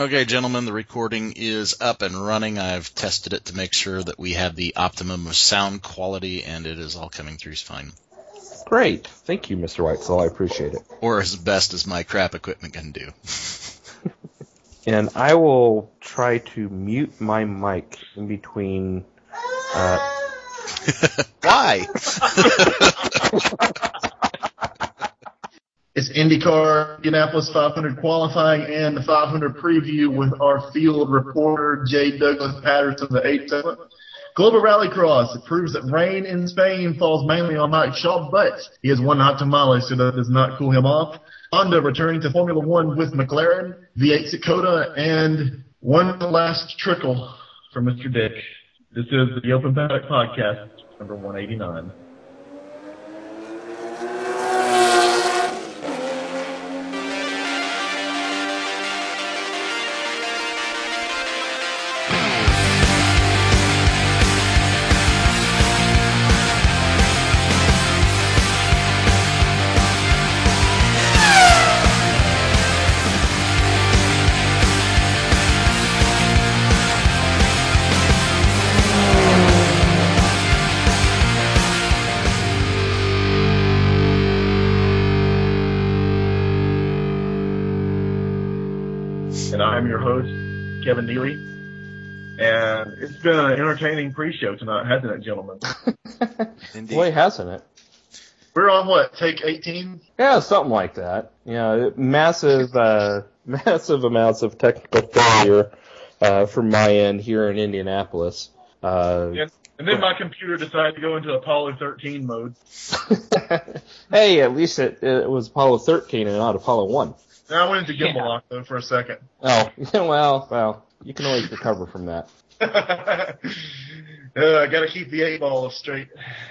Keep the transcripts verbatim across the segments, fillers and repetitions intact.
Okay, gentlemen, the recording is up and running. I've tested it to make sure that we have the optimum of sound quality, and it is all coming through fine. Great. Thank you, Mister Whitesell. I appreciate it. Or as best as my crap equipment can do. And I will try to mute my mic in between... Uh... Why? It's IndyCar Indianapolis five hundred qualifying and the five hundred preview with our field reporter, J. Douglas Patterson, the eighth segment. Global Rallycross. It proves that rain in Spain falls mainly on Mike Shaw, but he has one hot tamale, so that does not cool him off. Honda returning to Formula One with McLaren, V eight Dakota, and one last trickle for Mister Dick. This is the Open Paddock Podcast, number one eighty-nine. I'm your host, Kevin Neely, and it's been an entertaining pre-show tonight, hasn't it, gentlemen? Indeed. Boy, hasn't it? We're on what, take eighteen? Yeah, something like that. Yeah, massive, uh, massive amounts of technical failure uh, from my end here in Indianapolis. Uh, and, and then my computer decided to go into Apollo thirteen mode. Hey, at least it, it was Apollo thirteen and not Apollo one. I went into gimbal lock, though, for a second. Oh, well, well, you can always recover from that. uh, I gotta keep the eight ball straight.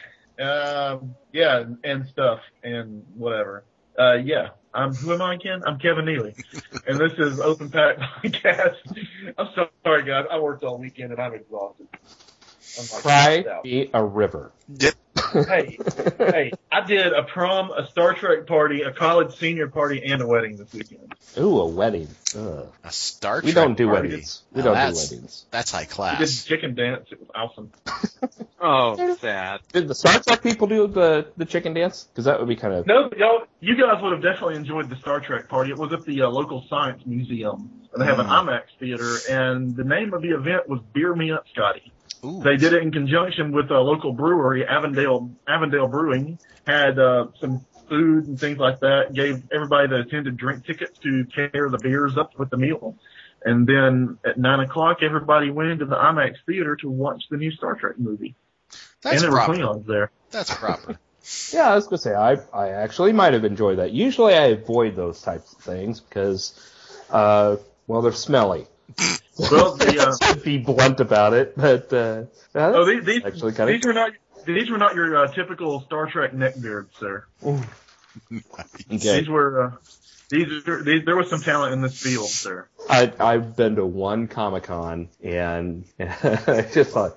Um, yeah, and stuff, and whatever. Uh, yeah, I'm, who am I again? I'm Kevin Neely, and this is Open Paddock Podcast. I'm so sorry, guys. I worked all weekend, and I'm exhausted. I'm like, Cry me a river. Yep. Hey, hey, I did a prom, a Star Trek party, a college senior party, and a wedding this weekend. Ooh, a wedding. Ugh. A Star Trek We don't do party. weddings. We Now don't do that's, weddings. That's high We class. did chicken dance. It was awesome. Oh, sad. Did the Star Trek people do the, the chicken dance? Because that would be kind of... No, y'all, you guys would have definitely enjoyed the Star Trek party. It was at the uh, local science museum. And they have an Mm. IMAX theater, and the name of the event was Beer Me Up, Scotty. Ooh. They did it in conjunction with a local brewery, Avondale Avondale Brewing, had uh, some food and things like that, gave everybody that attended drink tickets to carry the beers up with the meal. And then at nine o'clock, everybody went into the IMAX theater to watch the new Star Trek movie. That's and there proper. were Klingons there. That's proper. Yeah, I was going to say, I, I actually might have enjoyed that. Usually I avoid those types of things because, uh, well, they're smelly. Well, the, uh, to be blunt about it, but uh, yeah, oh, these, these, actually kind of... these were not these were not your uh, typical Star Trek neckbeards, sir. Okay. These were uh, these, are, these there was some talent in this field, sir. I, I've been to one Comic-Con, and I just thought,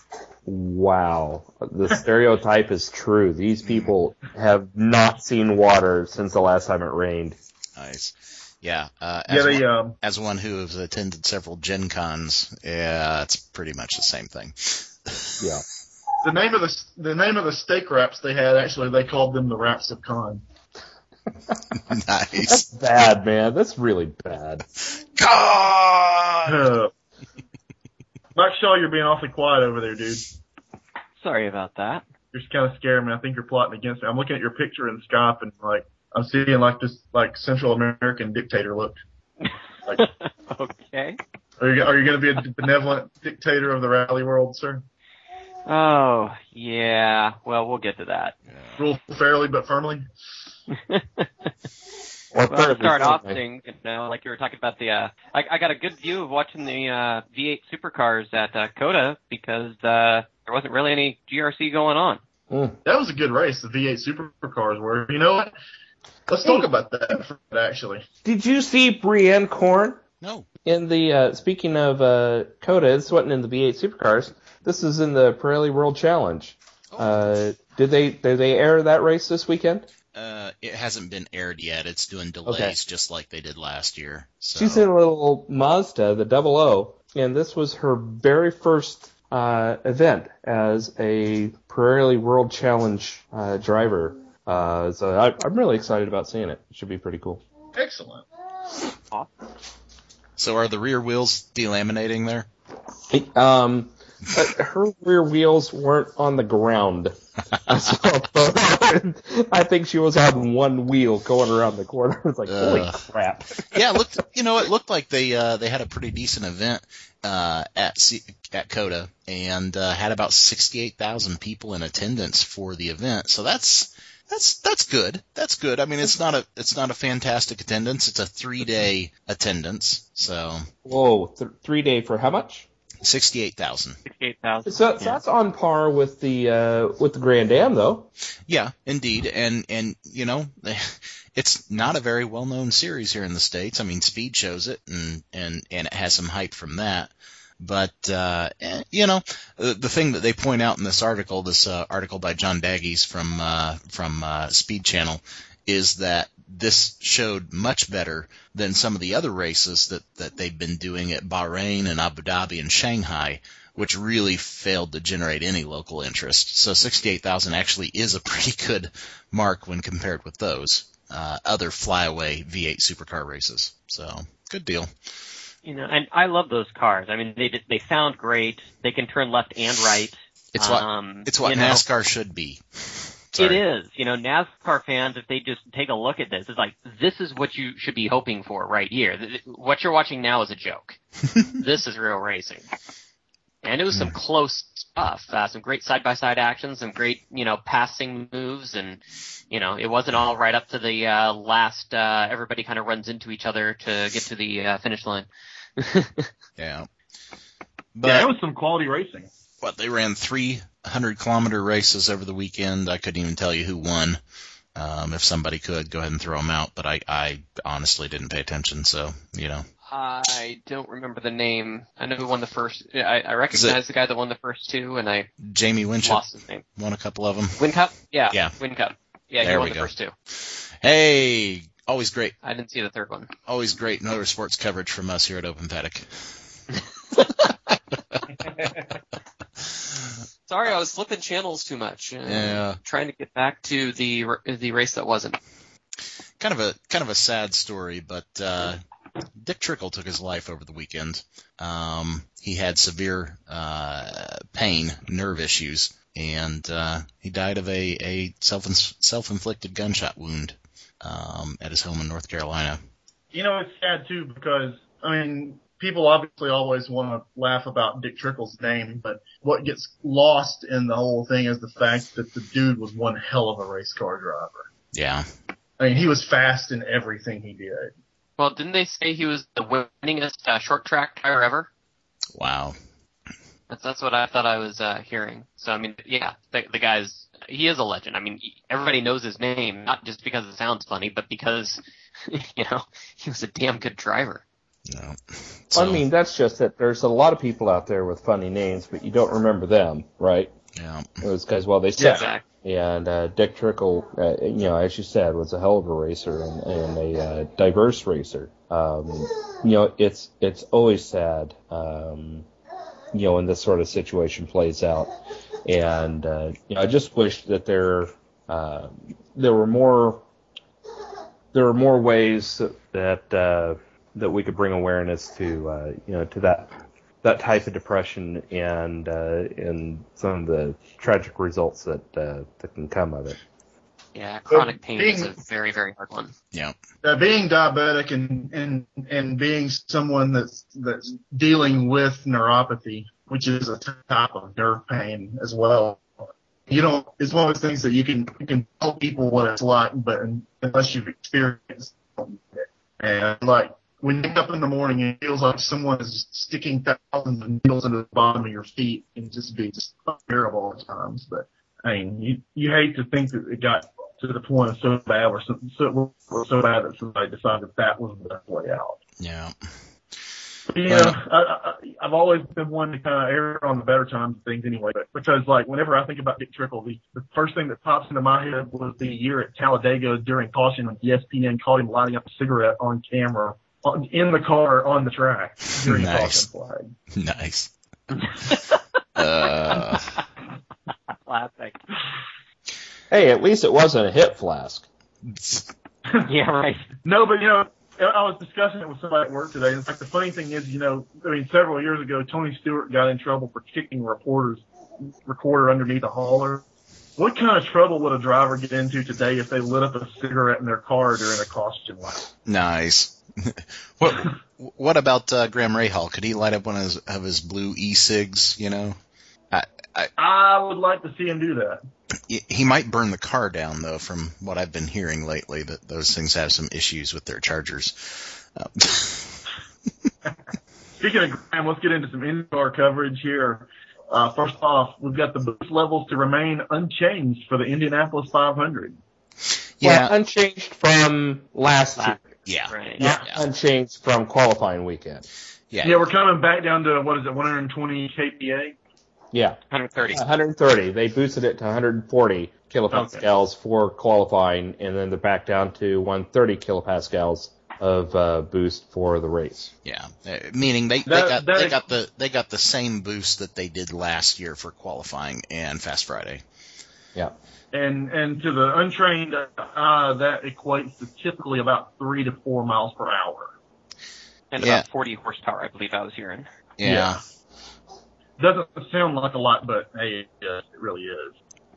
wow, the stereotype is true. These people have not seen water since the last time it rained. Nice. Yeah, uh, Yeah, as, they, one, um, as one who has attended several Gen Cons, yeah, it's pretty much the same thing. Yeah. The name of the the name of the steak wraps they had, actually, they called them the Wraps of Con. Nice. That's bad, man. That's really bad. God! Uh, Mike Shaw, you're being awfully quiet over there, dude. Sorry about that. You're just kind of scaring me. I think you're plotting against me. I'm looking at your picture in Skype, and like I'm seeing like this like Central American dictator look. Like, Okay. are you are you going to be a benevolent dictator of the rally world, sir? Oh, yeah. Well, we'll get to that. Rule fairly but firmly. Or Well, to fairly start off firmly. things, you know, like you were talking about the, uh, I, I got a good view of watching the, uh, V eight supercars at, uh, COTA because, uh, there wasn't really any G R C going on. Mm. That was a good race. The V eight supercars were. You know what? Let's talk about that for, actually. Did you see Brienne Corn No. in the, uh, speaking of uh, COTA, this wasn't in the V eight Supercars. This is in the Pirelli World Challenge. Uh, did they did they air that race this weekend? Uh, it hasn't been aired yet. It's doing delays Okay. just like they did last year. So. She's in a little Mazda, the Double O, and this was her very first uh, event as a Pirelli World Challenge uh, driver. Uh, so I, I'm really excited about seeing it. It should be pretty cool. Excellent. So are the rear wheels delaminating there? Um, but her rear wheels weren't on the ground. I saw a photo. I think she was on one wheel going around the corner. It's like, holy Ugh. crap. Yeah, it looked. You know, it looked like they uh, they had a pretty decent event uh, at C- at COTA and uh, had about sixty-eight thousand people in attendance for the event. So that's that's that's good. That's good. I mean, it's not a it's not a fantastic attendance. It's a three day attendance. So Whoa, th- three day for how much? sixty-eight thousand. sixty-eight thousand. So, so that's on par with the uh, with the Grand Am, though. Yeah, indeed. And, and, you know, it's not a very well-known series here in the States. I mean, Speed shows it, and, and, and it has some hype from that. But, uh, eh, you know, the, the thing that they point out in this article, this uh, article by John Dagges from, uh, from uh, Speed Channel, is that this showed much better than some of the other races that, that they've been doing at Bahrain and Abu Dhabi and Shanghai, which really failed to generate any local interest. So sixty-eight thousand actually is a pretty good mark when compared with those uh, other flyaway V eight supercar races. So good deal. You know, and I love those cars. I mean, they they sound great. They can turn left and right. It's what um, it's what you know, NASCAR should be. It Sorry. is. You know, NASCAR fans, if they just take a look at this, it's like, this is what you should be hoping for right here. Th- What you're watching now is a joke. This is real racing. And it was some close stuff. Uh, some great side-by-side action, some great, you know, passing moves, and, you know, it wasn't all right up to the uh, last, uh, everybody kind of runs into each other to get to the uh, finish line. Yeah. But yeah, it was some quality racing. what, they ran three hundred kilometer races over the weekend. I couldn't even tell you who won. Um, if somebody could, go ahead and throw them out. But I, I honestly didn't pay attention, so, you know. I don't remember the name. I know who won the first. I, I recognize the guy that won the first two, and I Jamie Winship lost his name. won a couple of them. Win Cup? Yeah. Yeah. Win Cup. Yeah, There he won we the go. first two. Hey, always great. I didn't see the third one. Always great motorsports coverage from us here at Open Paddock. Sorry, I was flipping channels too much. Uh, Yeah. Trying to get back to the the race that wasn't. Kind of a kind of a sad story, but uh, Dick Trickle took his life over the weekend. Um, he had severe uh, pain, nerve issues, and uh, he died of a, a self self-inflicted gunshot wound um, at his home in North Carolina. You know, it's sad too because, I mean, people obviously always want to laugh about Dick Trickle's name, but what gets lost in the whole thing is the fact that the dude was one hell of a race car driver. Yeah. I mean, he was fast in everything he did. Well, didn't they say he was the winningest uh, short track driver ever? Wow. That's that's what I thought I was uh, hearing. So I mean, yeah, the, the guy's he is a legend. I mean, everybody knows his name, not just because it sounds funny, but because you know he was a damn good driver. No. I mean, that's just that there's a lot of people out there with funny names, but you don't remember them, right? Yeah. Those guys, well, they suck. Exactly. And uh, Dick Trickle, uh, you know, as you said, was a hell of a racer and, and a uh, diverse racer. Um, you know, it's it's always sad, um, you know, when this sort of situation plays out. And uh, you know, I just wish that there uh, there were more there were more ways that uh, that we could bring awareness to uh, you know to that. that type of depression and uh, and some of the tragic results that uh, that can come of it. Yeah, chronic pain being, is a very, very hard one. Yeah. Uh, being diabetic and, and and being someone that's that's dealing with neuropathy, which is a type of nerve pain as well. You know, it's one of those things that you can you can tell people what it's like, but unless you've experienced it, and like. When you wake up in the morning, it feels like someone is sticking thousands of needles into the bottom of your feet and just be just unbearable at times. But I mean, you you hate to think that it got to the point of so bad or so, so, or so bad that somebody decided that was the best way out. Yeah. You know, I, I, I've always been one to kind of err on the better times of things anyway, but because like whenever I think about Dick Trickle, the, the first thing that pops into my head was the year at Talladega during caution when E S P N caught him lighting up a cigarette on camera on, in the car on the track during Nice. the caution flag. Nice. uh, Classic. Hey, at least it wasn't a hip flask. Yeah, right. No, but you know, I was discussing it with somebody at work today. In fact, the funny thing is, you know, I mean, several years ago, Tony Stewart got in trouble for kicking a reporter's recorder underneath a hauler. What kind of trouble would a driver get into today if they lit up a cigarette in their car during a caution light? Nice. What What about uh, Graham Rahal? Could he light up one of his, of his blue e-cigs? You know, I, I I would like to see him do that. He might burn the car down, though, from what I've been hearing lately, that those things have some issues with their chargers. Uh, Speaking of Graham, let's get into some IndyCar coverage here. Uh, first off, we've got the boost levels to remain unchanged for the Indianapolis five hundred. yeah, Well, unchanged from last year. yeah, Right. yeah, Not yeah, unchanged from qualifying weekend. yeah. Yeah, we're coming back down to, what is it, one hundred twenty K P A? Yeah, one thirty. one hundred thirty. They boosted it to one hundred forty kilopascals Okay. for qualifying, and then they're back down to one hundred thirty kilopascals of uh, boost for the race. Yeah, uh, meaning they, they That- got that they is- got the they got the same boost that they did last year for qualifying and Fast Friday. Yeah. And and to the untrained eye, that equates to typically about three to four miles per hour. And Yeah. about forty horsepower, I believe I was hearing. Yeah, Yeah. Doesn't sound like a lot, but hey, it, is. It really is.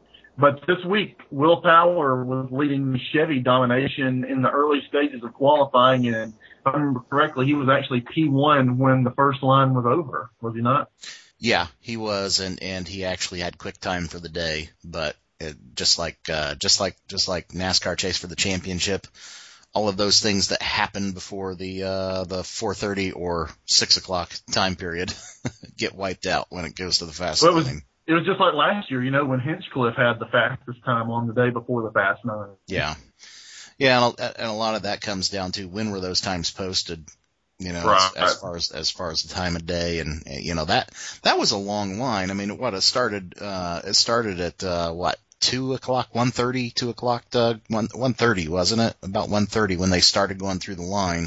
But this week, Will Power was leading Chevy domination in the early stages of qualifying, and if I remember correctly, he was actually P one when the first line was over, was he not? yeah, he was, and and he actually had quick time for the day, but it, just like uh, just like just like NASCAR chase for the championship. All of those things that happen before the uh, the four thirty or six o'clock time period get wiped out when it goes to the fast Well, it was- lane. It was just like last year, you know, when Hinchcliffe had the fastest time on the day before the Fast Nine. Yeah, yeah, and a, and a lot of that comes down to when were those times posted. You know, Right. as, as far as as far as the time of day, and uh, you know that that was a long line. I mean, what it started uh, it started at uh, what two o'clock, one thirty, two o'clock, Doug, one one thirty, wasn't it? About one thirty when they started going through the line,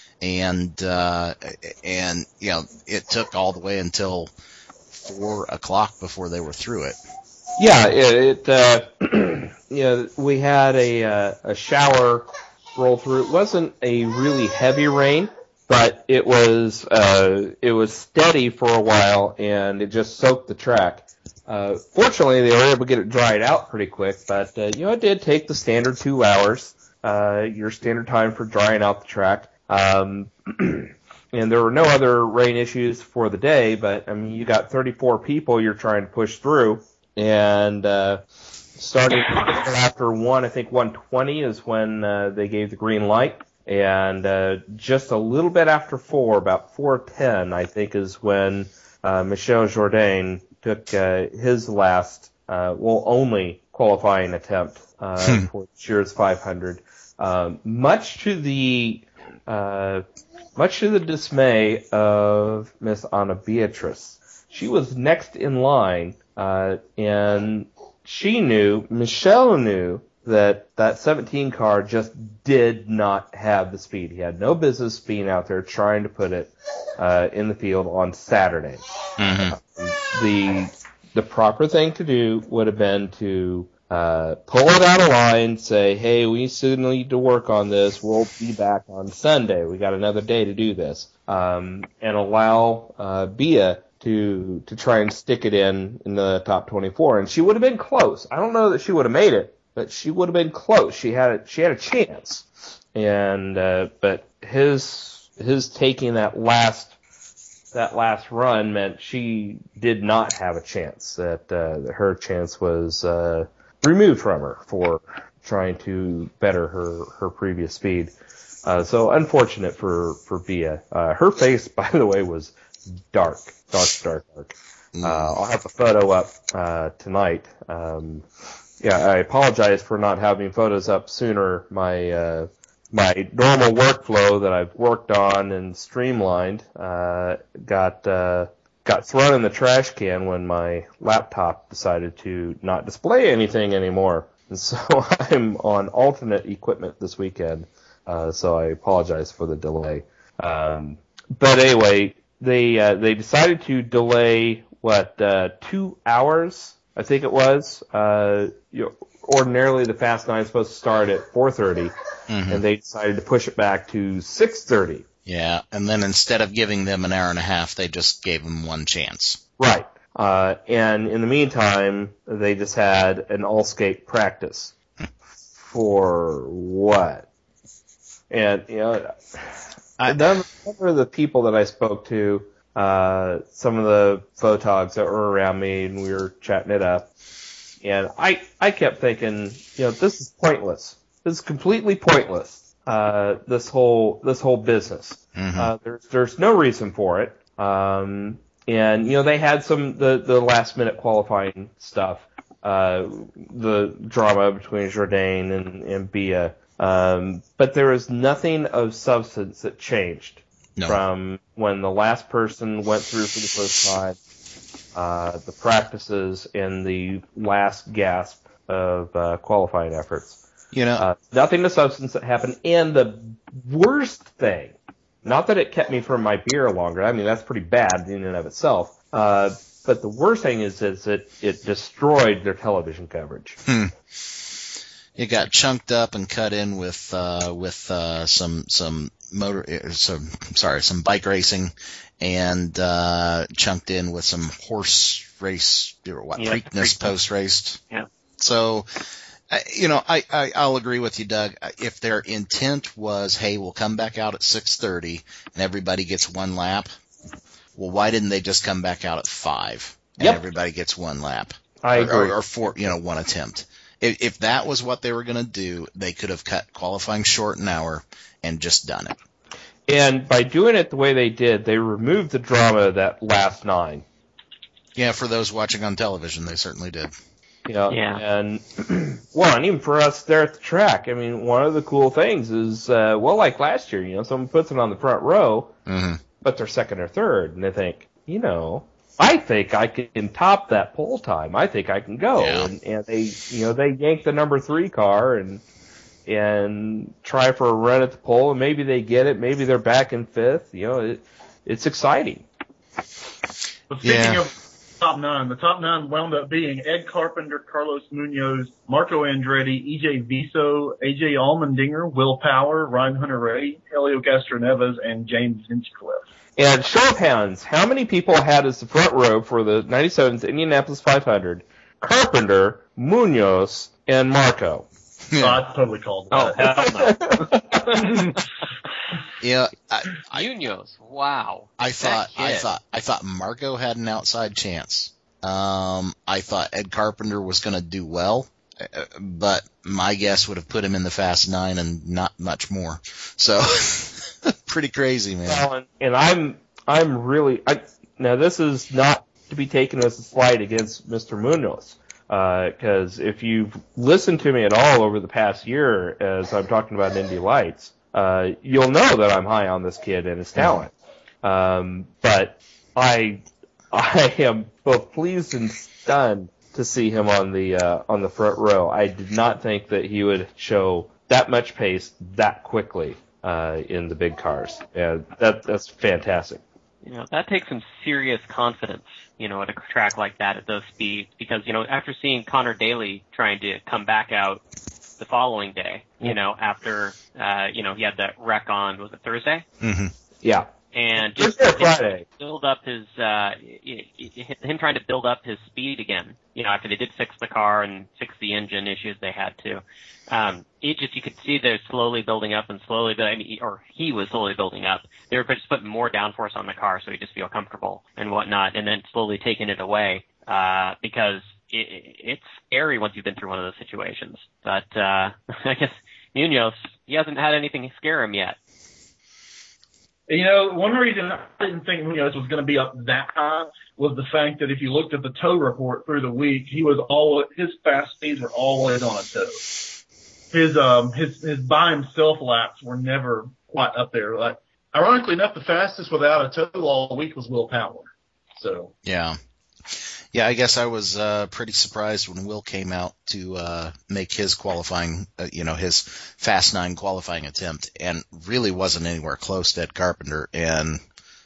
and uh, and you know it took all the way until four o'clock before they were through it. Yeah, it, it uh, you know, we had a uh, a shower roll through. It wasn't a really heavy rain, but it was uh, it was steady for a while, and it just soaked the track. Uh, fortunately, they were able to get it dried out pretty quick, but uh, you know, it did take the standard two hours, uh, your standard time for drying out the track. Um, And there were no other rain issues for the day, but I mean, you got thirty-four people you're trying to push through, and uh, starting after one, I think one twenty is when uh, they gave the green light, and uh, just a little bit after four, about four ten, I think, is when uh, Michel Jourdain took uh, his last, uh, well, only qualifying attempt uh, for this year's five hundred, um, much to the uh, Much to the dismay of Miss Anna Beatrice. She was next in line, uh, and she knew, Michelle knew, that that seventeen car just did not have the speed. He had no business being out there trying to put it uh, in the field on Saturday. Mm-hmm. The the proper thing to do would have been to Uh, pull it out of line, say, hey, we still need to work on this. We'll be back on Sunday. We got another day to do this. Um, and allow, uh, Bia to, to try and stick it in, in the top twenty-four. And she would have been close. I don't know that she would have made it, but she would have been close. She had a, she had a chance. And, uh, but his, his taking that last, that last run meant she did not have a chance. That, uh, her chance was, uh, removed from her for trying to better her, her previous speed. Uh, so unfortunate for, for Bia. Uh, her face, by the way, was dark, dark, dark, dark. Uh, I'll have a photo up, uh, tonight. Um, yeah, I apologize for not having photos up sooner. My, uh, my normal workflow that I've worked on and streamlined uh, got uh, got thrown in the trash can when my laptop decided to not display anything anymore. And so I'm on alternate equipment this weekend, uh, so I apologize for the delay. Um, but anyway, they uh, they decided to delay, what, uh, two hours, I think it was. Uh, you know, ordinarily the Fast Nine is supposed to start at four thirty, mm-hmm. and they decided to push it back to six thirty. Yeah, and then instead of giving them an hour and a half, they just gave them one chance. Right. Uh, and in the meantime, they just had an all-skate practice. For what? And, you know, I, none of the people that I spoke to, uh, some of the photogs that were around me, and we were chatting it up, and I, I kept thinking, you know, this is pointless. This is completely pointless. Uh, this whole, this whole business. Mm-hmm. Uh, there's, there's no reason for it. Um, and, you know, they had some, the, the last minute qualifying stuff, uh, the drama between Jourdain and, and Bia. Um, but there was nothing of substance that changed no. from when the last person went through for the first time, uh, the practices and the last gasp of, uh, qualifying efforts. You know, uh, nothing of substance that happened. And the worst thing, not that it kept me from my beer longer. I mean, that's pretty bad in and of itself. Uh, but the worst thing is, is that it destroyed their television coverage. Hmm. It got chunked up and cut in with, uh, with, uh, some, some motor, some, sorry, some bike racing and, uh, chunked in with some horse race, what, yeah, Preakness post raced. Yeah. So, you know, I, I, I'll agree with you, Doug. If their intent was, hey, we'll come back out at six thirty and everybody gets one lap, well, why didn't they just come back out at five and yep. everybody gets one lap? I or, agree. Or, or four, you know, one attempt. If, if that was what they were going to do, they could have cut qualifying short an hour and just done it. And by doing it the way they did, they removed the drama of that last nine. Yeah, for those watching on television, they certainly did. You know, yeah. and well, and even for us there at the track, I mean, one of the cool things is, uh, well, like last year, you know, someone puts it on the front row, mm-hmm. but they're second or third, and they think, you know, I think I can top that pole time. I think I can go, yeah. and, and they, you know, they yank the number three car and and try for a run at the pole, and maybe they get it, maybe they're back in fifth. You know, it, it's exciting. But speaking yeah. of top nine, the top nine wound up being Ed Carpenter, Carlos Munoz, Marco Andretti, E J Viso, A J Allmendinger, Will Power, Ryan Hunter-Reay, Helio Castroneves, and James Hinchcliffe. And show of hands, how many people had as the front row for the ninety-seventh Indianapolis five hundred? Carpenter, Munoz, and Marco. Yeah. So I totally called that. Oh, hell no. Yeah, I, I, Munoz, wow. I thought, That I kid. thought, I thought Marco had an outside chance. Um, I thought Ed Carpenter was going to do well, uh, but my guess would have put him in the Fast Nine and not much more. So, pretty crazy, man. Well, and, and I'm, I'm really, I, now this is not to be taken as a slight against Mister Munoz. Because uh, if you've listened to me at all over the past year as I'm talking about Indy Lights, uh, you'll know that I'm high on this kid and his talent. Um, but I, I am both pleased and stunned to see him on the uh, on the front row. I did not think that he would show that much pace that quickly uh, in the big cars. And that that's fantastic. You know, that takes some serious confidence, you know, at a track like that at those speeds, because, you know, after seeing Connor Daly trying to come back out the following day, you know, after, uh, you know, he had that wreck on, was it Thursday? Mm-hmm. Yeah. And just Thursday or Friday. build up his, uh, him trying to build up his speed again, you know, after they did fix the car and fix the engine issues they had to. Um, it just, you could see they're slowly building up and slowly, I mean, or he was slowly building up. They were just putting more downforce on the car so he just feel comfortable and whatnot, and then slowly taking it away, uh, because it, it's scary once you've been through one of those situations. But, uh, I guess Munoz, he hasn't had anything scare him yet. You know, one reason I didn't think Munoz was going to be up that high was the fact that if you looked at the tow report through the week, he was all, his fast speeds were always on a tow. his um his his by himself laps were never quite up there. Like ironically enough, the fastest without a tow all week was Will Power. So Yeah. Yeah, I guess I was uh, pretty surprised when Will came out to uh, make his qualifying, uh, you know, his Fast Nine qualifying attempt, and really wasn't anywhere close to Ed Carpenter, and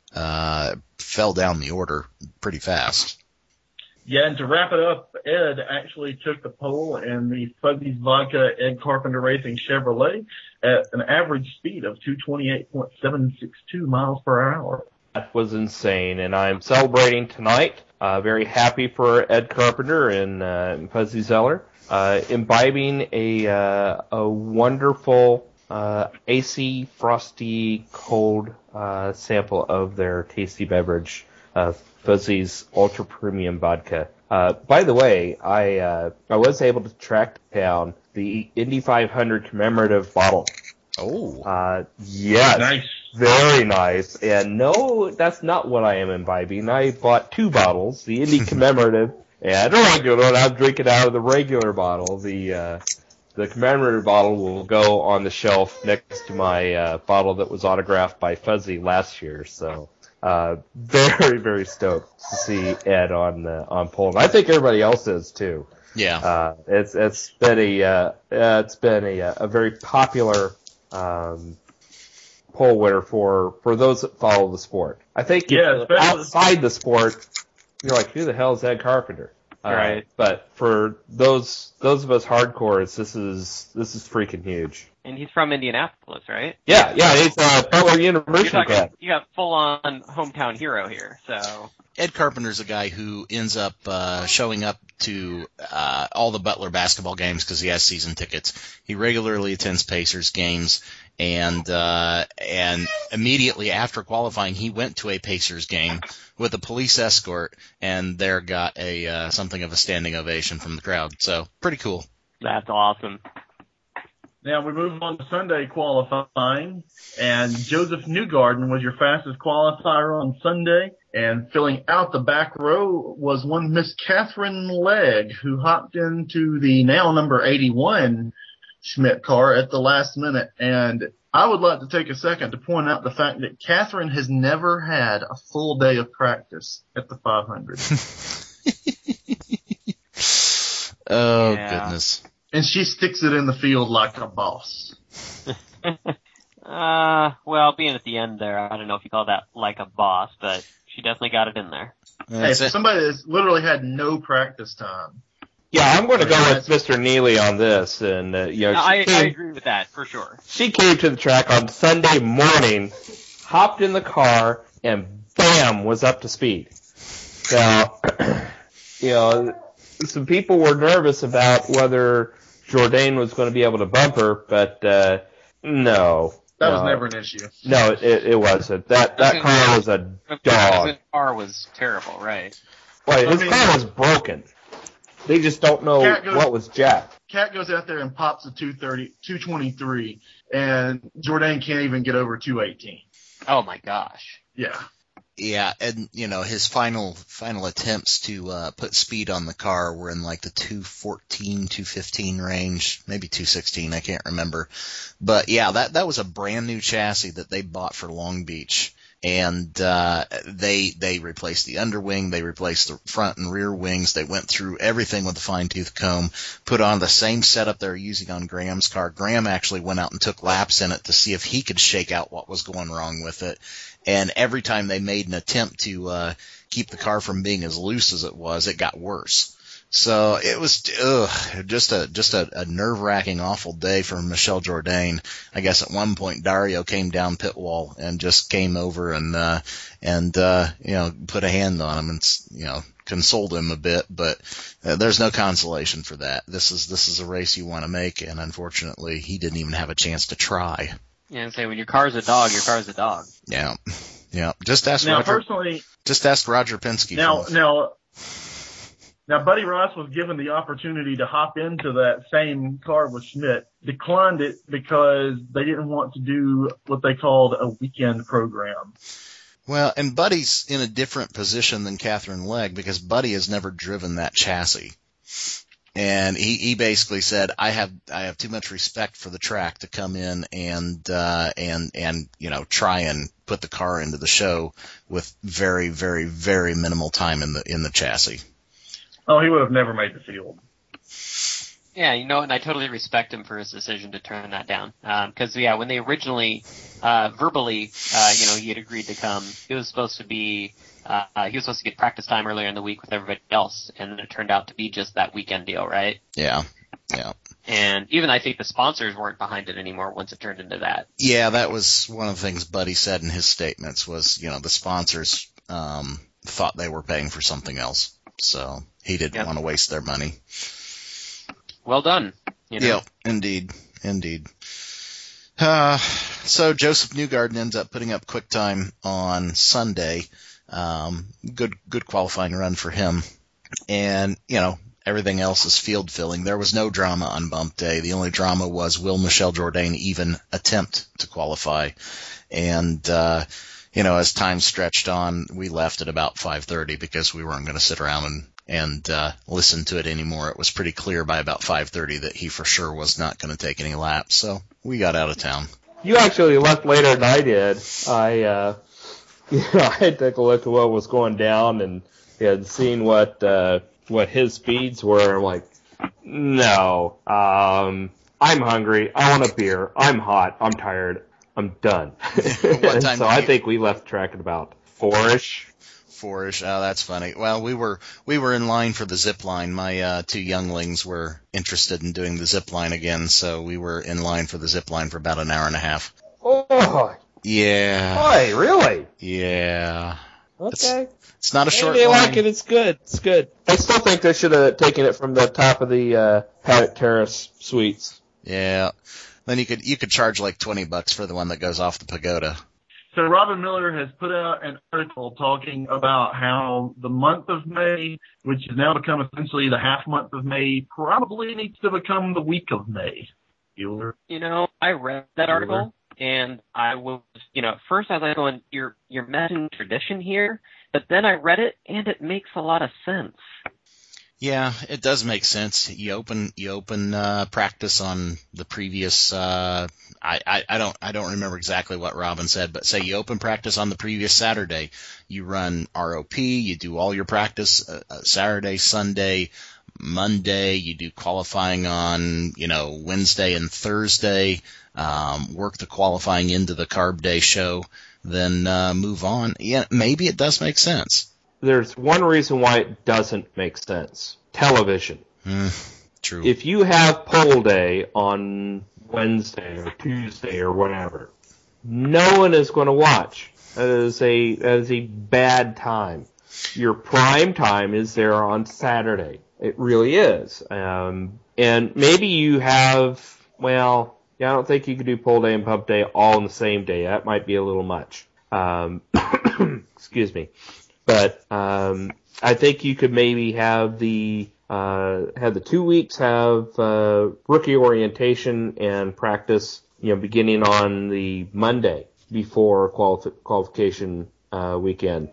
uh, fell down the order pretty fast. Yeah, and to wrap it up, Ed actually took the pole in the Fuzzy's Vodka Ed Carpenter Racing Chevrolet at an average speed of two twenty-eight point seven six two miles per hour. That was insane, and I'm celebrating tonight. Uh, very happy for Ed Carpenter and, uh, and Fuzzy Zoeller, uh, imbibing a uh, a wonderful uh, icy, frosty, cold uh, sample of their tasty beverage, uh, Fuzzy's Ultra Premium Vodka. Uh, by the way, I uh, I was able to track down the Indy five hundred commemorative bottle. Oh. Uh, yes. Nice. Very nice. And no, that's not what I am imbibing. I bought two bottles, the Indy commemorative and a regular one. I'm drinking out of the regular bottle. The uh, the commemorative bottle will go on the shelf next to my uh, bottle that was autographed by Fuzzy last year. So uh, very, very stoked to see Ed on uh, on pole. And I think everybody else is too. Yeah. Uh, it's it's been a uh, it's been a a very popular um, pole winner for, for those that follow the sport. I think Yeah, if you're outside the sport, you're like, who the hell is Ed Carpenter? Uh, Right. But for those those of us hardcores, this is this is freaking huge. And he's from Indianapolis, right? Yeah, yeah, he's a Butler You're University talking, grad. you got full on hometown hero here, so. Ed Carpenter's a guy who ends up uh, showing up to uh, all the Butler basketball games because he has season tickets. He regularly attends Pacers games, and uh, and immediately after qualifying, he went to a Pacers game with a police escort, and there got a uh, something of a standing ovation from the crowd. So pretty cool. That's awesome. Now we move on to Sunday qualifying, and Joseph Newgarden was your fastest qualifier on Sunday, and filling out the back row was one Miss Catherine Legg, who hopped into the now number eighty-one Schmidt car at the last minute. And I would like to take a second to point out the fact that Catherine has never had a full day of practice at the five hundred. Oh, Yeah. goodness. And she sticks it in the field like a boss. uh, well, being at the end there, I don't know if you call that like a boss, but she definitely got it in there. Hey, That's for it. somebody that's literally had no practice time. Yeah, I'm going to go with Mister Neely on this, and uh, you know, No, she I, I came- agree with that, for sure. She came to the track on Sunday morning, hopped in the car, and bam, was up to speed. Now, you know, some people were nervous about whether Jourdain was going to be able to bump her, but uh, no. That no. was never an issue. No, it, it wasn't. That that car was a dog. The car was terrible, right? Well, his I mean- car was broken. They just don't know Cat goes- what was jacked. Cat goes out there and pops a two thirty, two twenty-three, and Jourdain can't even get over two eighteen. Oh my gosh. Yeah. Yeah, and you know his final final attempts to uh, put speed on the car were in like the two fourteen, two fifteen range, maybe two sixteen. I can't remember, but yeah, that that was a brand new chassis that they bought for Long Beach, and uh, they they replaced the underwing, they replaced the front and rear wings, they went through everything with a fine tooth comb, put on the same setup they're using on Graham's car. Graham actually went out and took laps in it to see if he could shake out what was going wrong with it. And every time they made an attempt to uh, keep the car from being as loose as it was, it got worse. So it was ugh, just a just a, a nerve-wracking, awful day for Michel Jourdain. I guess at one point Dario came down pit wall and just came over and uh, and uh, you know put a hand on him and you know consoled him a bit. But uh, there's no consolation for that. This is this is a race you want to make, and unfortunately he didn't even have a chance to try. Yeah, and say when your car's a dog, your car's a dog. Yeah, yeah. Just ask Now, Roger. personally, Just ask Roger Penske. now, from- now, now, Buddy Ross was given the opportunity to hop into that same car with Schmidt, declined it because they didn't want to do what they called a weekend program. Well, and Buddy's in a different position than Catherine Legg because Buddy has never driven that chassis. And he, he basically said, I have I have too much respect for the track to come in and uh, and and you know try and put the car into the show with very very very minimal time in the in the chassis. Oh, he would have never made the field. Yeah, you know, and I totally respect him for his decision to turn that down. Because, um, yeah, when they originally, uh, verbally, uh, you know, he had agreed to come, he was supposed to be, uh, he was supposed to get practice time earlier in the week with everybody else, and then it turned out to be just that weekend deal, right? Yeah, yeah. And even I think the sponsors weren't behind it anymore once it turned into that. Yeah, that was one of the things Buddy said in his statements was, you know, the sponsors um, thought they were paying for something else, so he didn't Yep. want to waste their money. Well done. You know? Yeah, indeed, indeed. Uh, so Joseph Newgarden ends up putting up QuickTime on Sunday. Um, good, good qualifying run for him. And, you know, everything else is field filling. There was no drama on bump day. The only drama was, will Michel Jourdain even attempt to qualify? And, uh, you know, as time stretched on, we left at about five thirty because we weren't going to sit around and and uh, listen to it anymore. It was pretty clear by about five thirty that he for sure was not going to take any laps, so we got out of town. You actually left later than I did. I, uh, you know, I had to take a look at what was going down and had seen what uh, what his speeds were. I'm like, no, um, I'm hungry. I want a beer. I'm hot. I'm tired. I'm done. What time so did I you- think we left track at about four-ish. Four-ish. Oh, that's funny. Well, we were we were in line for the zip line. My uh, two younglings were interested in doing the zip line again, so we were in line for the zip line for about an hour and a half. Oh, Yeah, boy, really? yeah. Okay. It's not a short Maybe they line. like it. It's good. It's good. I still think they should have taken it from the top of the uh, Paddock Terrace suites. Yeah. Then you could you could charge like twenty bucks for the one that goes off the pagoda. So Robin Miller has put out an article talking about how the month of May, which has now become essentially the half month of May, probably needs to become the week of May. Bueller. You know, I read that article, and I was, you know, at first I was like going, you're, you're messing tradition here, but then I read it, and it makes a lot of sense. Yeah, it does make sense. You open you open uh, practice on the previous. Uh, I, I I don't I don't remember exactly what Robin said, but say you open practice on the previous Saturday. You run R O P. You do all your practice uh, uh, Saturday, Sunday, Monday. You do qualifying on you know Wednesday and Thursday. Um, work the qualifying into the Carb Day show. Then uh, move on. Yeah, maybe it does make sense. There's one reason why it doesn't make sense. Television. Mm, true. If you have poll day on Wednesday or Tuesday or whatever, no one is going to watch. That is a that is a bad time. Your prime time is there on Saturday. It really is. Um, and maybe you have, well, yeah, I don't think you could do poll day and pump day all on the same day. That might be a little much. Um, excuse me. But um, I think you could maybe have the uh, have the two weeks have uh, rookie orientation and practice, you know, beginning on the Monday before quali- qualification uh, weekend.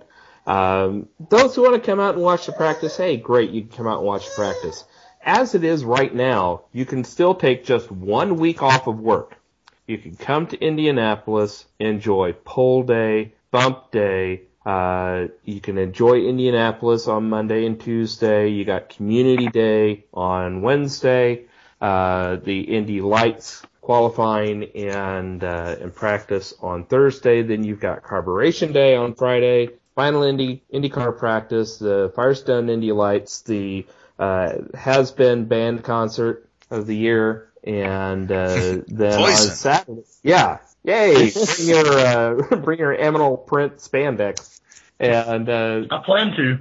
Um, those who want to come out and watch the practice, hey, great, you can come out and watch the practice. As it is right now, you can still take just one week off of work. You can come to Indianapolis, enjoy pole day, bump day. Uh, you can enjoy Indianapolis on Monday and Tuesday. You got Community Day on Wednesday. Uh, the Indy Lights qualifying and uh, and practice on Thursday. Then you've got Carburation Day on Friday. Final Indy IndyCar practice. The Firestone Indy Lights. The uh, Has Been Band Concert of the year. And uh, then Poison. on Saturday, yeah, yay! Bring your uh, bring your Eminal print spandex. And uh, I plan to.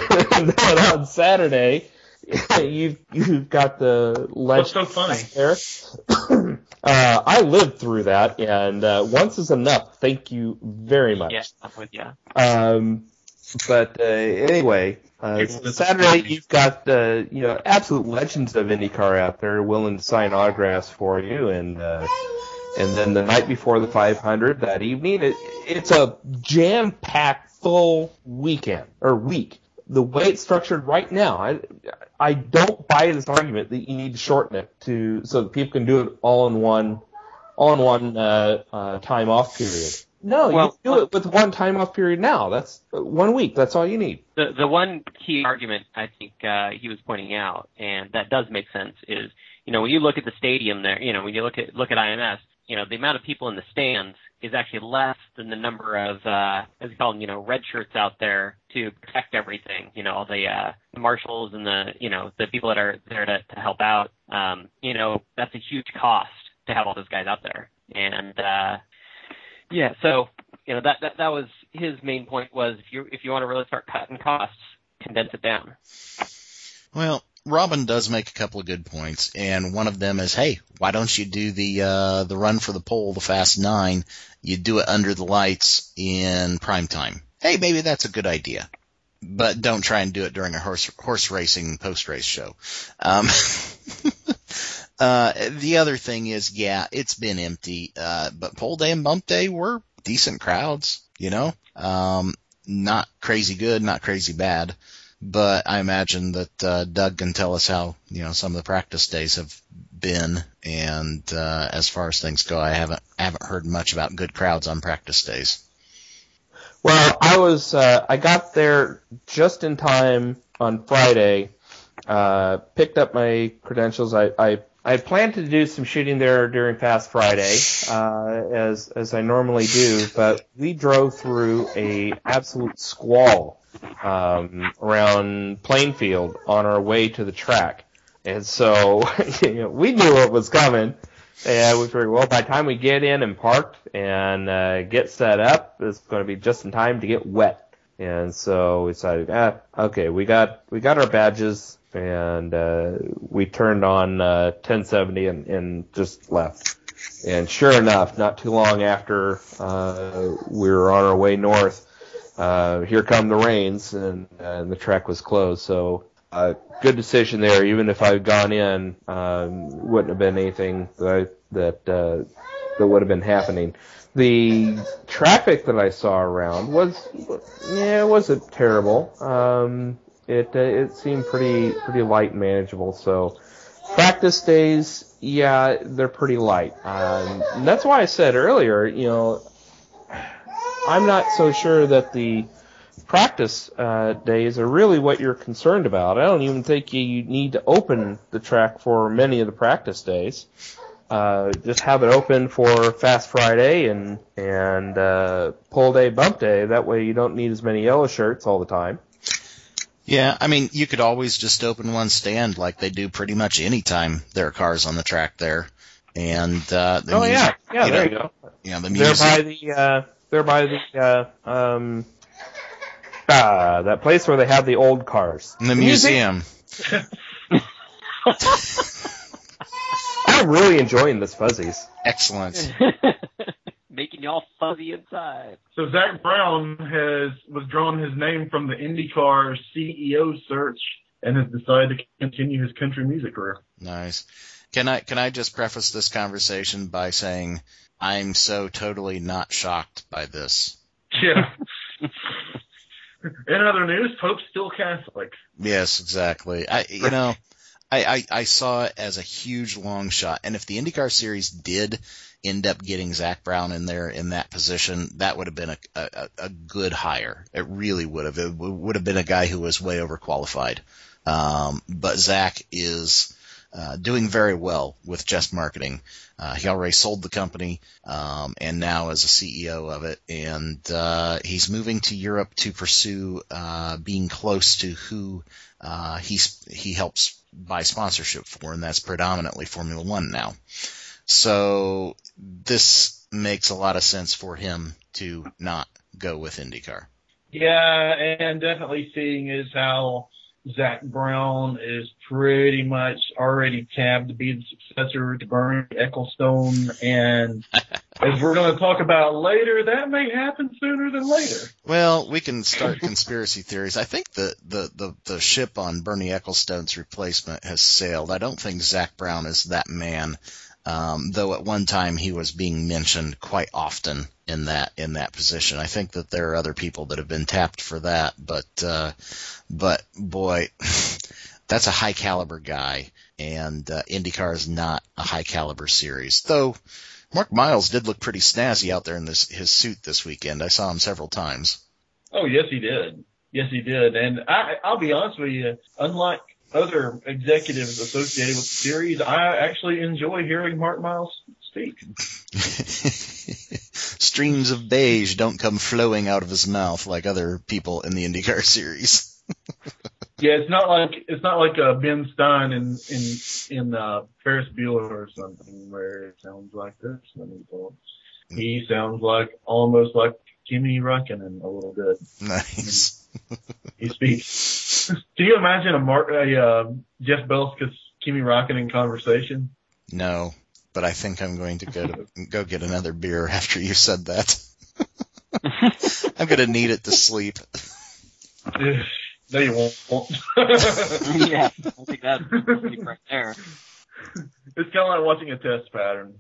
then on Saturday, you've you've got the What's legend so funny? there. uh, I lived through that, and uh, once is enough. Thank you very much. Yeah, I'm with you. Um, but uh, anyway, uh, Saturday you've got uh, you know absolute legends of IndyCar out there willing to sign autographs for you, and uh, and then the night before the five hundred that evening, it, it's a jam-packed full weekend or week. The way it's structured right now, I I don't buy this argument that you need to shorten it to so that people can do it all in one, all in one uh, uh, time off period. No, Well, you do it with one time off period now. That's one week. That's all you need. The the one key argument I think uh, he was pointing out, and that does make sense, is you know when you look at the stadium there, you know when you look at look at I M S, you know the amount of people in the stands is actually less than the number of uh, as you call them, you know red shirts out there to protect everything. You know all the uh, the marshals and the you know the people that are there to, to help out. Um, you know that's a huge cost to have all those guys out there, and uh, yeah, so you know that, that that was his main point was if you if you want to really start cutting costs, condense it down. Well, Robin does make a couple of good points, and one of them is, hey, why don't you do the uh, the run for the pole, the Fast Nine? You do it under the lights in prime time. Hey, maybe that's a good idea, but don't try and do it during a horse horse racing post race show. Um, Uh, the other thing is, yeah, it's been empty, uh, but Pole Day and Bump Day were decent crowds, you know, um, not crazy good, not crazy bad, but I imagine that, uh, Doug can tell us how, you know, some of the practice days have been, and, uh, as far as things go, I haven't, I haven't heard much about good crowds on practice days. Well, I was, uh, I got there just in time on Friday, uh, picked up my credentials. I, I I planned to do some shooting there during Fast Friday, uh, as as I normally do, but we drove through a absolute squall um, around Plainfield on our way to the track, and so you know, we knew what was coming, and we figured, well, by the time we get in and parked and uh, get set up, it's going to be just in time to get wet, and so we decided, ah, okay, we got we got our badges. And uh, we turned on uh, ten seventy and, and just left. And sure enough, not too long after uh, we were on our way north, uh, here come the rains, and, and the track was closed. So uh, good decision there. Even if I had gone in, um, wouldn't have been anything that I, that uh, that would have been happening. The traffic that I saw around was, yeah, it wasn't terrible. Um, It uh, it seemed pretty pretty light and manageable. So practice days, yeah, they're pretty light. Um, and that's why I said earlier, you know, I'm not so sure that the practice uh, days are really what you're concerned about. I don't even think you need to open the track for many of the practice days. Uh, just have it open for Fast Friday and and uh, Pole Day, Bump Day. That way you don't need as many yellow shirts all the time. Yeah, I mean, you could always just open one stand like they do pretty much any time there are cars on the track there. And, uh, the oh, music, yeah. Yeah, you there know, you go. Yeah, the They're music. by the, uh, they're by the, uh, um, ah, that place where they have the old cars. In the museum. I'm really enjoying this Fuzzies. Excellent. Making y'all fuzzy inside. So Zach Brown has withdrawn his name from the IndyCar C E O search and has decided to continue his country music career. Nice. Can I can I just preface this conversation by saying I'm so totally not shocked by this. Yeah. In other news, Pope's still Catholic. Yes, exactly. I you know, I, I, I saw it as a huge long shot, and if the IndyCar series did end up getting Zach Brown in there in that position, that would have been a, a, a good hire. It really would have. It would have been a guy who was way overqualified. Um, but Zach is uh, doing very well with Just Marketing. Uh, he already sold the company, um, and now is a C E O of it, and uh, he's moving to Europe to pursue uh, being close to who uh, he's, he helps buy sponsorship for, and that's predominantly Formula One now. So this makes a lot of sense for him to not go with IndyCar. Yeah, and definitely seeing is how Zach Brown is pretty much already tabbed to be the successor to Bernie Ecclestone, and as we're going to talk about later, that may happen sooner than later. Well, we can start conspiracy theories. I think the, the, the, the ship on Bernie Ecclestone's replacement has sailed. I don't think Zach Brown is that man. Um, though at one time he was being mentioned quite often in that in that position. I think that there are other people that have been tapped for that, but uh, but boy, that's a high caliber guy, and uh, IndyCar is not a high caliber series. Though Mark Miles did look pretty snazzy out there in this his suit this weekend. I saw him several times. Oh, yes, he did. Yes, he did. And I, I'll be honest with you, unlike other executives associated with the series, I actually enjoy hearing Mark Miles speak. Streams of beige don't come flowing out of his mouth like other people in the IndyCar series. Yeah, it's not like it's not like uh, Ben Stein in in in uh, Ferris Bueller or something where it sounds like this when he talks. He sounds like almost like Kimi Räikkönen a little bit. Nice. He speaks. Can you imagine a, Mar- a uh, Jeff Belskis Kimi Räikkönen conversation? No, but I think I'm going to go to go get another beer after you said that. I'm going to need it to sleep. No, you won't. Yeah, I think that's right there. It's kind of like watching a test pattern.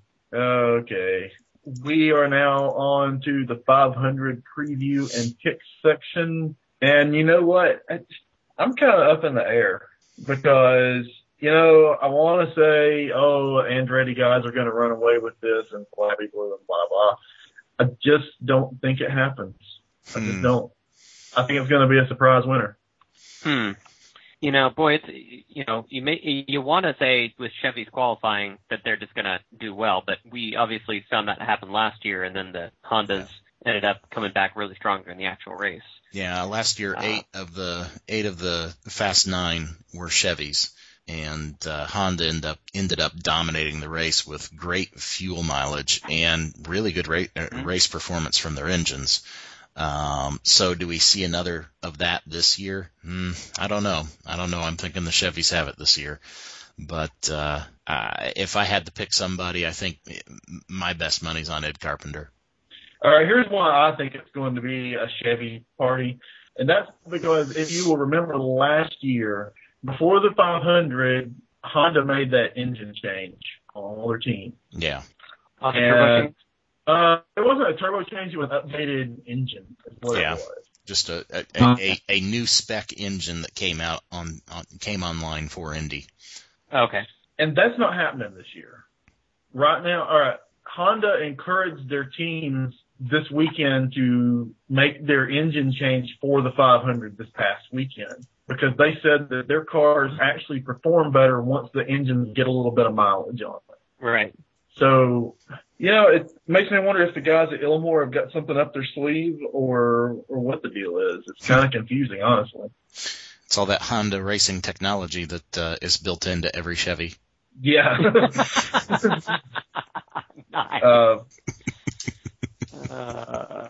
Okay. We are now on to the five hundred preview and pick section. And you know what? I'm kind of up in the air because, you know, I want to say, oh, Andretti guys are going to run away with this and fly people and blah, blah. I just don't think it happens. I just Hmm. don't. I think it's going to be a surprise winner. Hmm. You know, boy, it's, you know, you may, you want to say with Chevy's qualifying that they're just going to do well, but we obviously found that happen last year, and then the Hondas ended up coming back really stronger in the actual race. Yeah, last year Uh, eight of the eight of the Fast Nine were Chevys, and uh, Honda ended up ended up dominating the race with great fuel mileage and really good ra- uh, race performance from their engines. Um, so do we see another of that this year? Hmm, I don't know. I don't know. I'm thinking the Chevys have it this year. But uh, uh, if I had to pick somebody, I think my best money's on Ed Carpenter. All right, here's why I think it's going to be a Chevy party. And that's because if you will remember last year, before the five hundred, Honda made that engine change on all their team. Yeah. On the turbo And, change? uh, it wasn't a turbo change, it was an updated engine. Is what Yeah. it was. Just a a, a, a a new spec engine that came out on, on came online for Indy. Okay. And that's not happening this year. Right now, all right, Honda encouraged their teams this weekend to make their engine change for the five hundred this past weekend because they said that their cars actually perform better once the engines get a little bit of mileage on them. Right. So, you know, it makes me wonder if the guys at Ilmore have got something up their sleeve or or what the deal is. It's kind of confusing, honestly. It's all that Honda racing technology that uh, is built into every Chevy. Yeah. Nice. uh, Uh,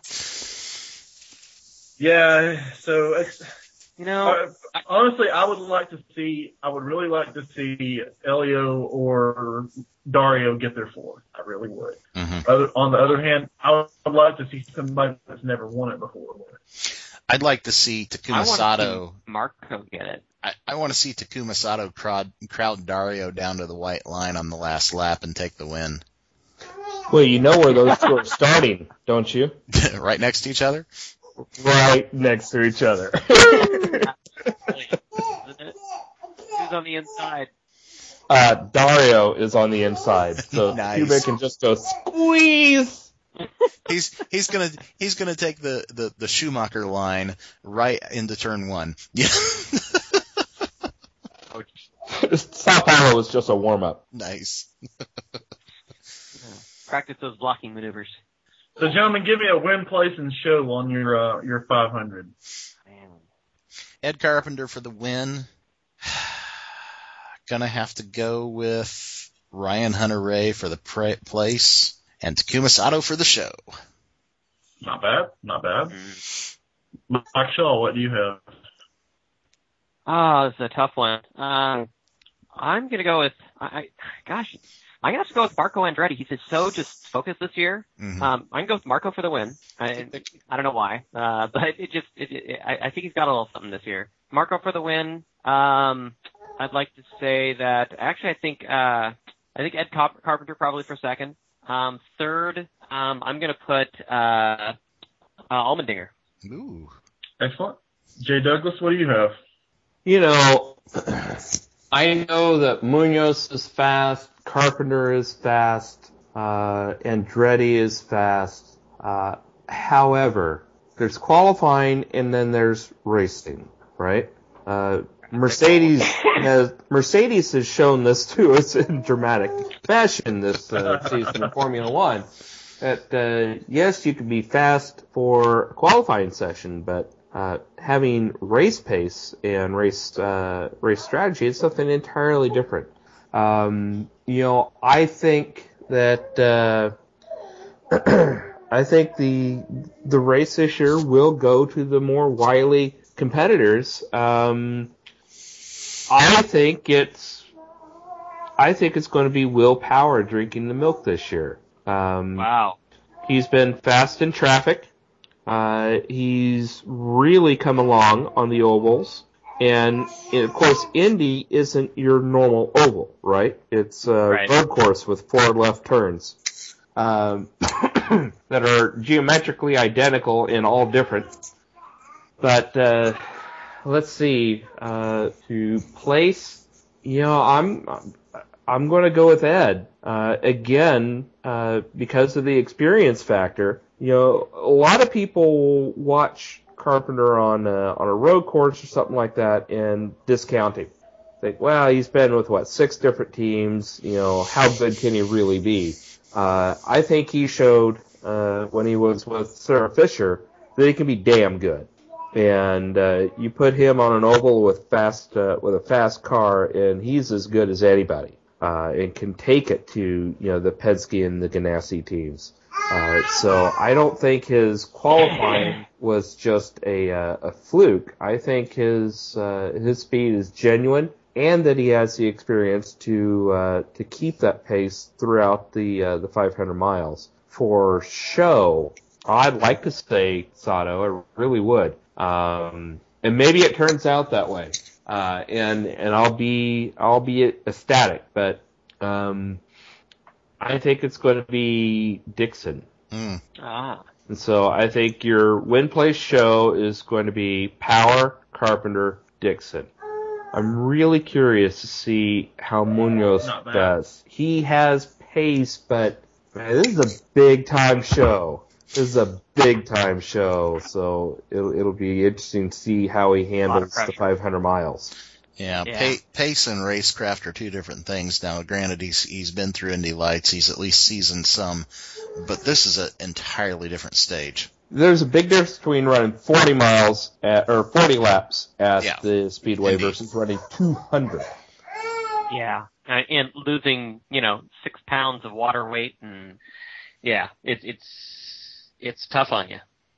yeah, so it's, you know, uh, honestly, I would like to see, I would really like to see Elio or Dario get their fourth. I really would. Mm-hmm. Other, on the other hand, I would like to see somebody that's never won it before win it. I'd like to see I Takuma want to Sato. see Marco get it. I, I want to see Takuma Sato crowd, crowd Dario down to the white line on the last lap and take the win. Well, you know where those two are starting, don't you? Right next to each other? Right next to each other. Isn't it? Who's on the inside? uh, Dario is on the inside, so Nice. Cuba can just go squeeze. He's he's gonna he's gonna take the, the, the Schumacher line right into turn one. Yeah. Sao Paulo was just a warm up. Nice. Practice those blocking maneuvers. So, gentlemen, give me a win, place, and show on your uh, your five hundred. Man. Ed Carpenter for the win. Gonna have to go with Ryan Hunter-Reay for the pra- place and Takuma Sato for the show. Not bad, not bad. Mm. Mike Shaw, what do you have? Oh, this is a tough one. Um, I'm gonna go with, I, I gosh, I'm gonna have to go with Marco Andretti. He's just so just focused this year. Mhm. Um, I can go with Marco for the win. I, I don't know why, uh, but it just, it, it, I, I think he's got a little something this year. Marco for the win. Um, I'd like to say that actually, I think, uh, I think Ed Carp- Carpenter probably for second. Um, third, um, I'm gonna put uh, uh, Allmendinger. Ooh. Excellent. Jay Douglas, what do you have? You know, I know that Munoz is fast, Carpenter is fast, uh, Andretti is fast. Uh, however, there's qualifying and then there's racing, right? Uh, Mercedes has Mercedes has shown this to us in dramatic fashion this uh, season of Formula One. That uh, yes, you can be fast for a qualifying session, but uh, having race pace and race uh, race strategy is something entirely different. Um, you know, I think that uh, I think the the race this year will go to the more wily competitors. Um, I think it's I think it's going to be Will Power drinking the milk this year. Um, wow. He's been fast in traffic. Uh, he's really come along on the ovals. And, and, of course, Indy isn't your normal oval, right? It's a right. road course with four left turns um, that are geometrically identical and all different. But uh, let's see. Uh, to place, you know, I'm I'm going to go with Ed. Uh, again, uh, because of the experience factor, you know, a lot of people watch Carpenter on a, on a road course or something like that and discount him. Think, well, he's been with, what, six different teams, you know, how good can he really be? Uh, I think he showed, uh, when he was with Sarah Fisher, that he can be damn good. And, uh, you put him on an oval with fast, uh, with a fast car and he's as good as anybody. Uh, and can take it to, you know, the Penske and the Ganassi teams. Uh, so I don't think his qualifying was just a, uh, a fluke. I think his, uh, his speed is genuine and that he has the experience to, uh, to keep that pace throughout the, uh, the five hundred miles. For show, I'd like to say Sato, I really would. Um, and maybe it turns out that way. Uh, and, and I'll be, I'll be ecstatic, but, um, I think it's going to be Dixon. Mm. Ah. And so I think your win place show is going to be Power, Carpenter, Dixon. I'm really curious to see how Munoz does. He has pace, but man, this is a big time show. This is a big time show, so it'll it'll be interesting to see how he handles the five hundred miles. Yeah, yeah. Pa- pace and racecraft are two different things. Now, granted, he's he's been through Indy Lights, he's at least seasoned some, but this is an entirely different stage. There's a big difference between running forty miles at, or forty laps at yeah. the Speedway Indeed. versus running two hundred. Yeah, uh, and losing, you know, six pounds of water weight, and yeah, it's it's it's tough on you.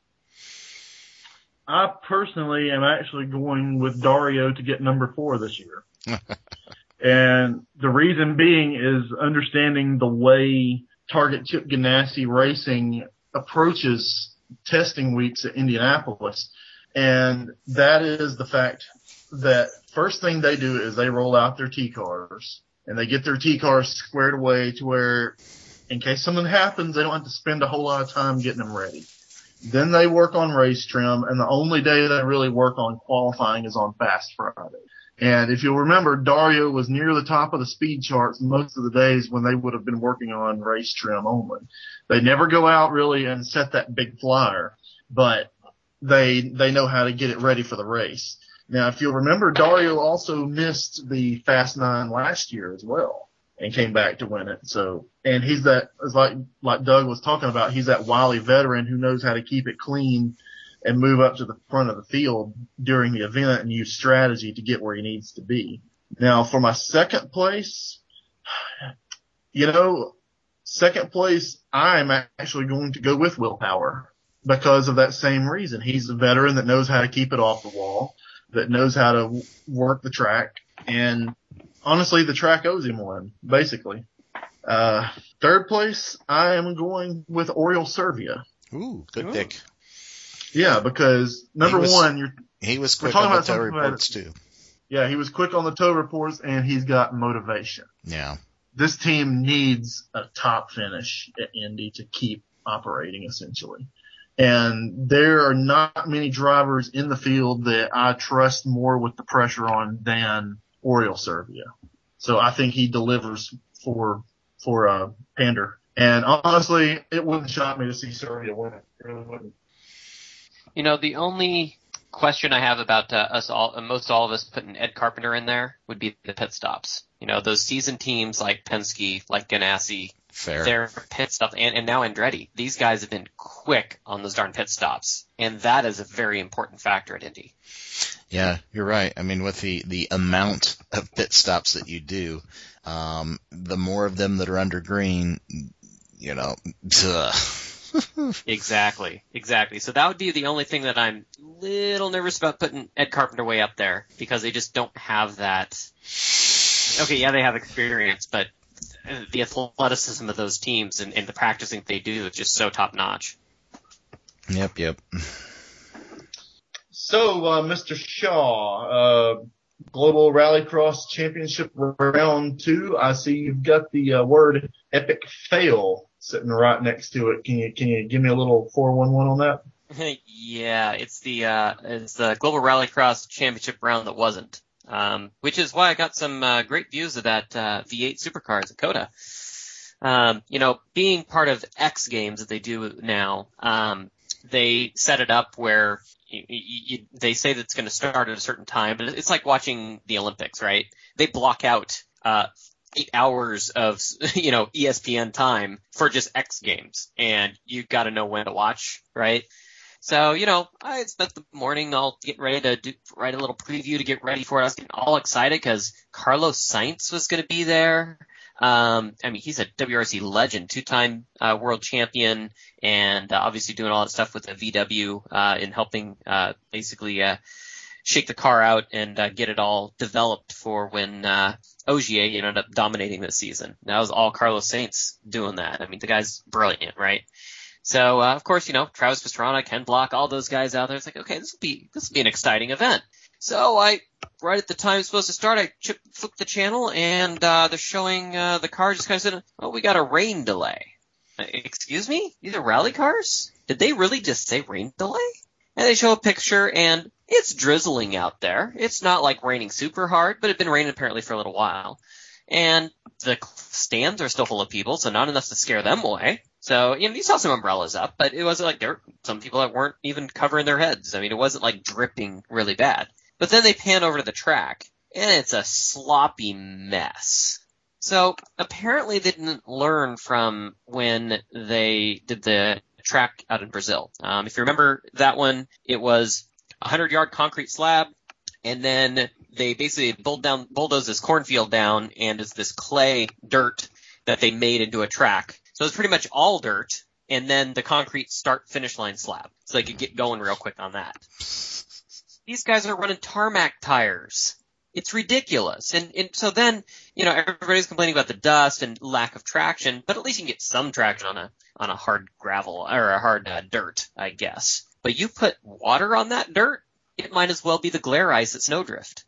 I personally am actually going with Dario to get number four this year. And the reason being is understanding the way Target Chip Ganassi Racing approaches testing weeks at Indianapolis. And that is the fact that first thing they do is they roll out their T-cars and they get their T-cars squared away to where in case something happens, they don't have to spend a whole lot of time getting them ready. Then they work on race trim, and the only day they really work on qualifying is on Fast Friday. And if you'll remember, Dario was near the top of the speed charts most of the days when they would have been working on race trim only. They never go out really and set that big flyer, but they they know how to get it ready for the race. Now, if you'll remember, Dario also missed the Fast Nine last year as well and came back to win it. So, and he's that, it's like, like Doug was talking about, he's that wily veteran who knows how to keep it clean and move up to the front of the field during the event and use strategy to get where he needs to be. Now, for my second place, you know, second place, I'm actually going to go with Will Power because of that same reason. He's a veteran that knows how to keep it off the wall, that knows how to work the track, and honestly, the track owes him one, basically. Uh, third place, I am going with Oriol Servia. Ooh, good Ooh. pick. Yeah, because number He was- one, you're He was quick talking on the about tow something reports, too. yeah, he was quick on the tow reports and he's got motivation. Yeah. This team needs a top finish at Indy to keep operating essentially. And there are not many drivers in the field that I trust more with the pressure on than Oriol Servia. So I think he delivers for, for, uh, Pander. And honestly, it wouldn't shock me to see Servia win it. It really wouldn't. You know, the only question I have about uh, us all, uh, most all of us putting Ed Carpenter in there would be the pit stops. You know, those seasoned teams like Penske, like Ganassi, Fair. their pit stops, and, and now Andretti. These guys have been quick on those darn pit stops, and that is a very important factor at Indy. Yeah, you're right. I mean, with the, the amount of pit stops that you do, um, the more of them that are under green, you know, ugh. Exactly, exactly. So that would be the only thing that I'm a little nervous about putting Ed Carpenter way up there, because they just don't have that. Okay, yeah, they have experience, but the athleticism of those teams and, and the practicing they do is just so top notch. Yep, yep. So, uh, Mister Shaw, uh, Global Rallycross Championship round two. I see you've got the uh, word epic fail sitting right next to it. Can you, can you give me a little four one one on that? Yeah, it's the, uh, it's the Global Rallycross Championship round that wasn't. Um, which is why I got some, uh, great views of that, uh, V eight supercars at COTA. Um, you know, being part of X Games that they do now, um, they set it up where you, you, they say that it's going to start at a certain time, but it's like watching the Olympics, right? They block out, uh, eight hours of, you know, E S P N time for just X Games, and you got to know when to watch, right? So, you know, I spent the morning all getting ready to do, write a little preview to get ready for it. I was getting all excited because Carlos Sainz was going to be there. Um, I mean, he's a W R C legend, two-time uh, world champion, and uh, obviously doing all that stuff with the V W uh, in helping uh, basically uh, shake the car out and uh, get it all developed for when uh, Ogier you know, ended up dominating this season. That was all Carlos Sainz doing that. I mean, the guy's brilliant, right? So, uh, of course, you know, Travis Pastrana, Ken Block, all those guys out there. It's like, okay, this will be, this will be an exciting event. So I, right at the time it's supposed to start, I chip, flipped the channel and, uh, they're showing, uh, the car just kind of said, oh, we got a rain delay. Uh, excuse me? These are rally cars? Did they really just say rain delay? And they show a picture and it's drizzling out there. It's not like raining super hard, but it had been raining apparently for a little while. And the stands are still full of people, so not enough to scare them away. So, you know, you saw some umbrellas up, but it wasn't like there were some people that weren't even covering their heads. I mean, it wasn't like dripping really bad. But then they pan over to the track, and it's a sloppy mess. So apparently they didn't learn from when they did the track out in Brazil. Um, if you remember that one, it was a hundred-yard concrete slab, and then they basically bulled down, bulldozed this cornfield down, and it's this clay dirt that they made into a track. So it's pretty much all dirt, and then the concrete start-finish line slab. So they could get going real quick on that. These guys are running tarmac tires. It's ridiculous. And, and so then, you know, everybody's complaining about the dust and lack of traction, but at least you can get some traction on a, on a hard gravel, or a hard uh, dirt, I guess. But you put water on that dirt, it might as well be the glare ice at Snowdrift.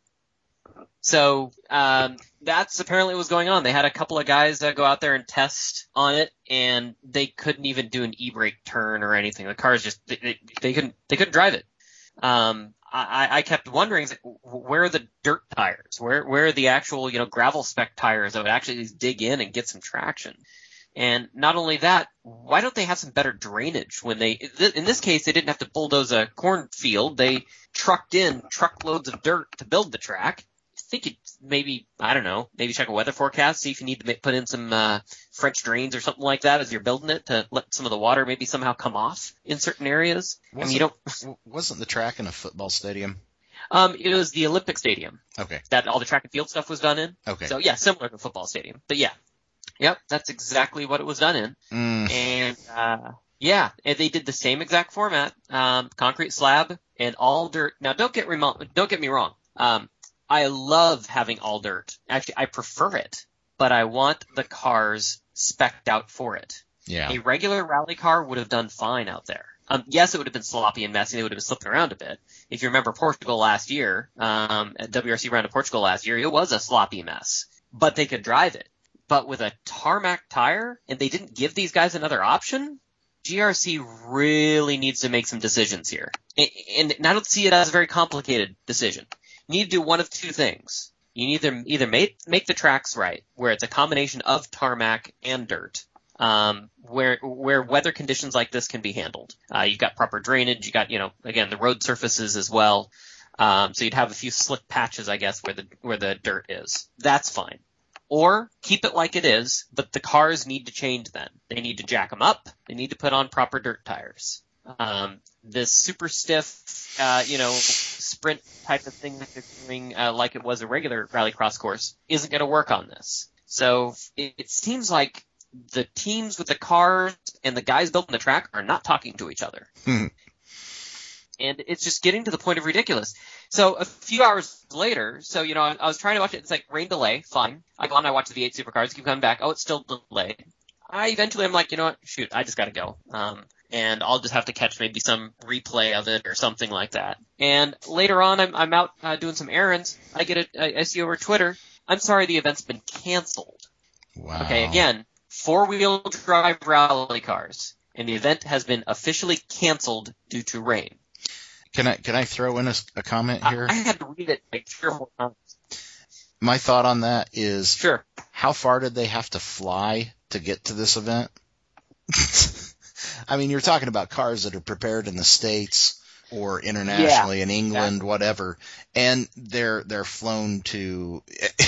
So, um, that's apparently what was going on. They had a couple of guys that go out there and test on it, and they couldn't even do an e-brake turn or anything. The cars just, they, they, they couldn't, they couldn't drive it. Um, I, I kept wondering, where are the dirt tires? Where, where are the actual, you know, gravel spec tires that would actually dig in and get some traction? And not only that, why don't they have some better drainage when they, in this case, they didn't have to bulldoze a cornfield. They trucked in truckloads of dirt to build the track. I think you'd maybe, I don't know, maybe check a weather forecast, see if you need to put in some uh, French drains or something like that as you're building it to let some of the water maybe somehow come off in certain areas. Wasn't, I mean, you don't. Wasn't the track in a football stadium? Um, it was the Olympic Stadium. Okay. That all the track and field stuff was done in. Okay. So yeah, similar to a football stadium. But yeah, yep, that's exactly what it was done in. Mm. And uh, yeah, and they did the same exact format, um, concrete slab and all dirt. Now, don't get remote, don't get me wrong. Um, I love having all dirt. Actually, I prefer it, but I want the cars spec'd out for it. Yeah. A regular rally car would have done fine out there. Um, yes, it would have been sloppy and messy. They would have been slipping around a bit. If you remember Portugal last year, um, at W R C Round of Portugal last year, it was a sloppy mess, but they could drive it. But with a tarmac tire, and they didn't give these guys another option, G R C really needs to make some decisions here. And, and I don't see it as a very complicated decision. You need to do one of two things. You need to either make, make the tracks right, where it's a combination of tarmac and dirt, um, where where weather conditions like this can be handled. Uh, you've got proper drainage. You got, you know, again, the road surfaces as well. Um, so you'd have a few slick patches, I guess, where the where the dirt is. That's fine. Or keep it like it is, but the cars need to change then. They need to jack them up. They need to put on proper dirt tires. Um, this super stiff, uh, you know, sprint type of thing that they're doing, uh, like it was a regular rallycross course, isn't going to work on this. So it, it seems like the teams with the cars and the guys building the track are not talking to each other. Hmm. And it's just getting to the point of ridiculous. So a few hours later, so, you know, I, I was trying to watch it. It's like rain delay. Fine. I go on, I watch the V eight supercars, keep coming back. Oh, it's still delayed. I eventually, I'm like, you know what? Shoot, I just got to go. Um, and I'll just have to catch maybe some replay of it or something like that. And later on, I'm, I'm out uh, doing some errands. I get a, I, I see over Twitter, I'm sorry, the event's been canceled. Wow. Okay, again, four-wheel drive rally cars, and the event has been officially canceled due to rain. Can I can I throw in a, a comment here? I, I had to read it like three or four times. My thought on that is, Sure. how far did they have to fly to get to this event? I mean, you're talking about cars that are prepared in the States or internationally, Yeah, in England, exactly. whatever, and they're they're flown to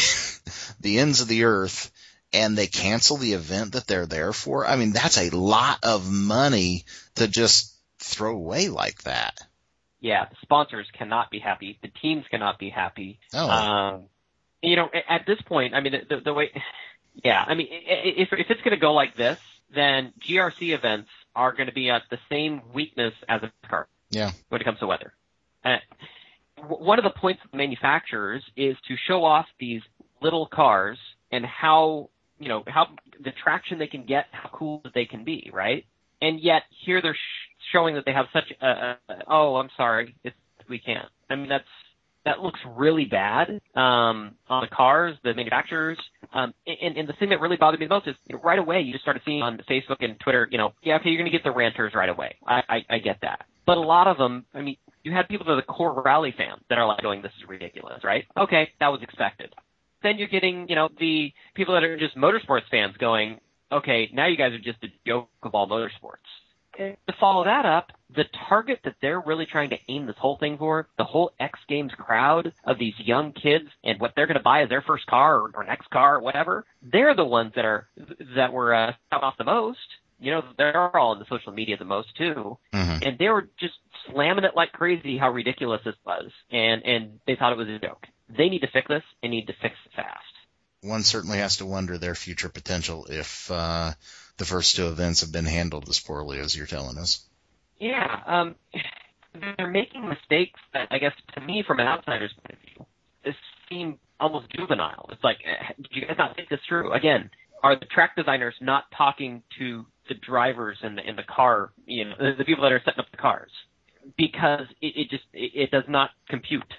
the ends of the earth, and they cancel the event that they're there for. I mean, that's a lot of money to just throw away like that. Yeah, the sponsors cannot be happy. The teams cannot be happy. Oh. Um, you know, at this point, I mean, the, the way, yeah, I mean, if if it's going to go like this, then G R C events are going to be at the same weakness as a car. Yeah. When it comes to weather. Uh, one of the points of the manufacturers is to show off these little cars and how, you know, how the traction they can get, how cool they can be, right? And yet here they're sh- showing that they have such a, a, a oh, I'm sorry, it's, we can't. I mean, that's, that looks really bad, um, on the cars, the manufacturers. Um, and, and the thing that really bothered me the most is, you know, right away you just started seeing on Facebook and Twitter, you know, yeah, okay, you're going to get the ranters right away. I, I, I get that. But a lot of them, I mean, you had people that are the core rally fans that are like going, this is ridiculous, right? Okay, that was expected. Then you're getting, you know, the people that are just motorsports fans going, okay, now you guys are just a joke of all motorsports. And to follow that up, the target that they're really trying to aim this whole thing for, the whole X Games crowd of these young kids and what they're going to buy as their first car or, or next car or whatever, they're the ones that are, that were uh, shut off the most. You know, they're all in the social media the most too. Mm-hmm. And they were just slamming it like crazy how ridiculous this was. And, and they thought it was a joke. They need to fix this and need to fix it fast. One certainly has to wonder their future potential if uh, the first two events have been handled as poorly as you're telling us. Yeah, um, they're making mistakes that, I guess, to me, from an outsider's point of view, this seem almost juvenile. It's like, did you guys not think this through? Again, are the track designers not talking to the drivers in the in the car, you know, the, the people that are setting up the cars? Because it, it just it, it does not compute.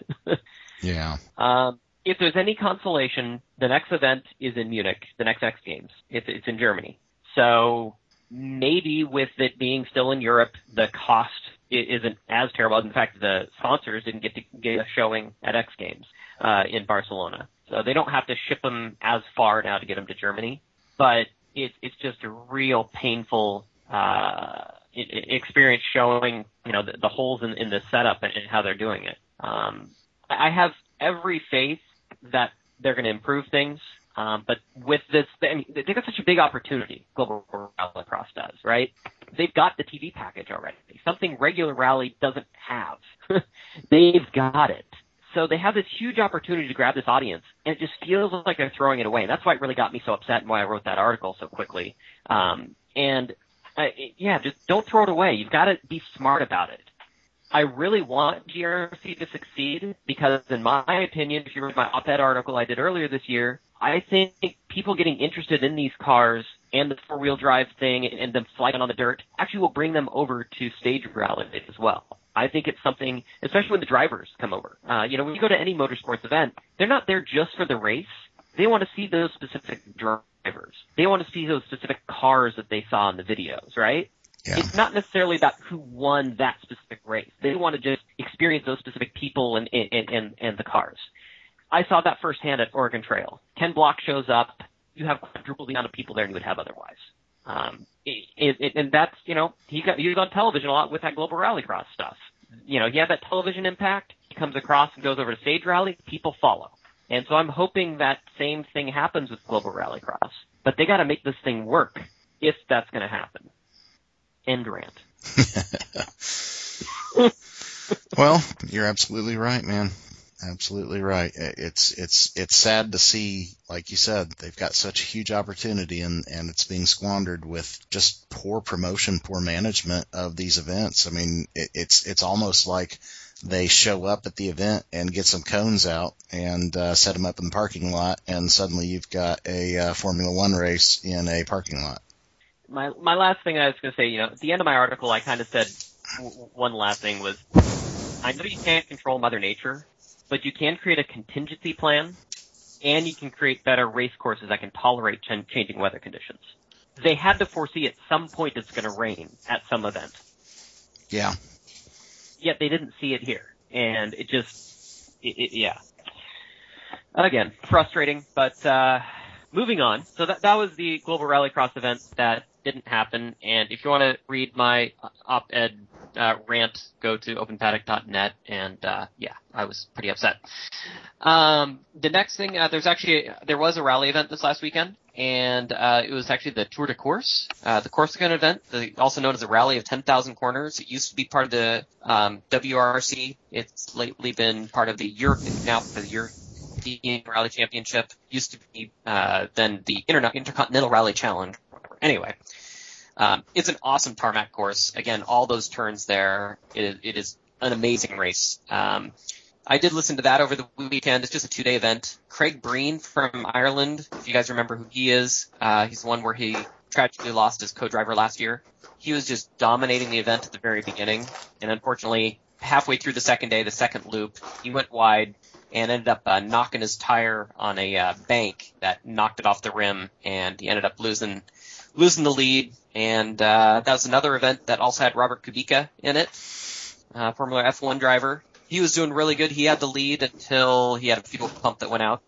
Yeah. Um, if there's any consolation, the next event is in Munich, the next X Games. It's, it's in Germany. So maybe with it being still in Europe, the cost isn't as terrible. In fact, the sponsors didn't get to get a showing at X Games uh, in Barcelona. So they don't have to ship them as far now to get them to Germany. But it, it's just a real painful uh, experience showing, you know, the, the holes in, in the setup and, and how they're doing it. Um, I have every faith that they're going to improve things. Um, but with this, I mean, they've got such a big opportunity, Global Rallycross does, right? They've got the T V package already, something regular rally doesn't have. They've got it. So they have this huge opportunity to grab this audience, and it just feels like they're throwing it away. And that's why it really got me so upset and why I wrote that article so quickly. Um, and, uh, yeah, just don't throw it away. You've got to be smart about it. I really want G R C to succeed because, in my opinion, if you read my op-ed article I did earlier this year, I think people getting interested in these cars and the four-wheel drive thing and them flying on the dirt actually will bring them over to stage rally as well. I think it's something, especially when the drivers come over. Uh, you know, when you go to any motorsports event, they're not there just for the race. They want to see those specific drivers. They want to see those specific cars that they saw in the videos, right? Yeah. It's not necessarily about who won that specific race. They want to just experience those specific people and, and, and, and the cars. I saw that firsthand at Oregon Trail. Ken Block shows up. You have quadruple the amount of people there than you would have otherwise. Um, it, it, and that's, you know, he got, he was on television a lot with that Global Rallycross stuff. You know, he had that television impact. He comes across and goes over to Stage Rally. People follow. And so I'm hoping that same thing happens with Global Rallycross. But they got to make this thing work if that's going to happen. End rant. Well, you're absolutely right, man. Absolutely right. It's it's it's sad to see, like you said, they've got such a huge opportunity and, and it's being squandered with just poor promotion, poor management of these events. I mean, it, it's it's almost like they show up at the event and get some cones out and uh, set them up in the parking lot, and suddenly you've got a uh, Formula One race in a parking lot. My my last thing I was going to say, you know, at the end of my article, I kind of said w- one last thing was, I know you can't control Mother Nature, but you can create a contingency plan, and you can create better race courses that can tolerate ch- changing weather conditions. They had to foresee at some point it's going to rain at some event. Yeah. Yet they didn't see it here, and it just, it, it, yeah. Again, frustrating, but uh, moving on. So that that was the Global Rallycross event that didn't happen, and if you want to read my op-ed uh, rant, go to open paddock dot net, and uh, yeah, I was pretty upset. Um, the next thing, uh, there's actually, there was a rally event this last weekend, and uh, it was actually the Tour de Corse, uh, the Corsican event, the, also known as the Rally of ten thousand Corners. It used to be part of the um, W R C. It's lately been part of the Europe, now for the European Rally Championship. Used to be uh, then the Interna- Intercontinental Rally Challenge. Anyway, um, it's an awesome tarmac course. Again, all those turns there. It, it is an amazing race. Um, I did listen to that over the weekend. It's just a two-day event. Craig Breen from Ireland, if you guys remember who he is, uh, he's the one where he tragically lost his co-driver last year. He was just dominating the event at the very beginning, and unfortunately, halfway through the second day, the second loop, he went wide and ended up uh, knocking his tire on a uh, bank that knocked it off the rim, and he ended up losing losing the lead. And uh, that was another event that also had Robert Kubica in it, uh, Formula F one driver. He was doing really good. He had the lead until he had a fuel pump that went out.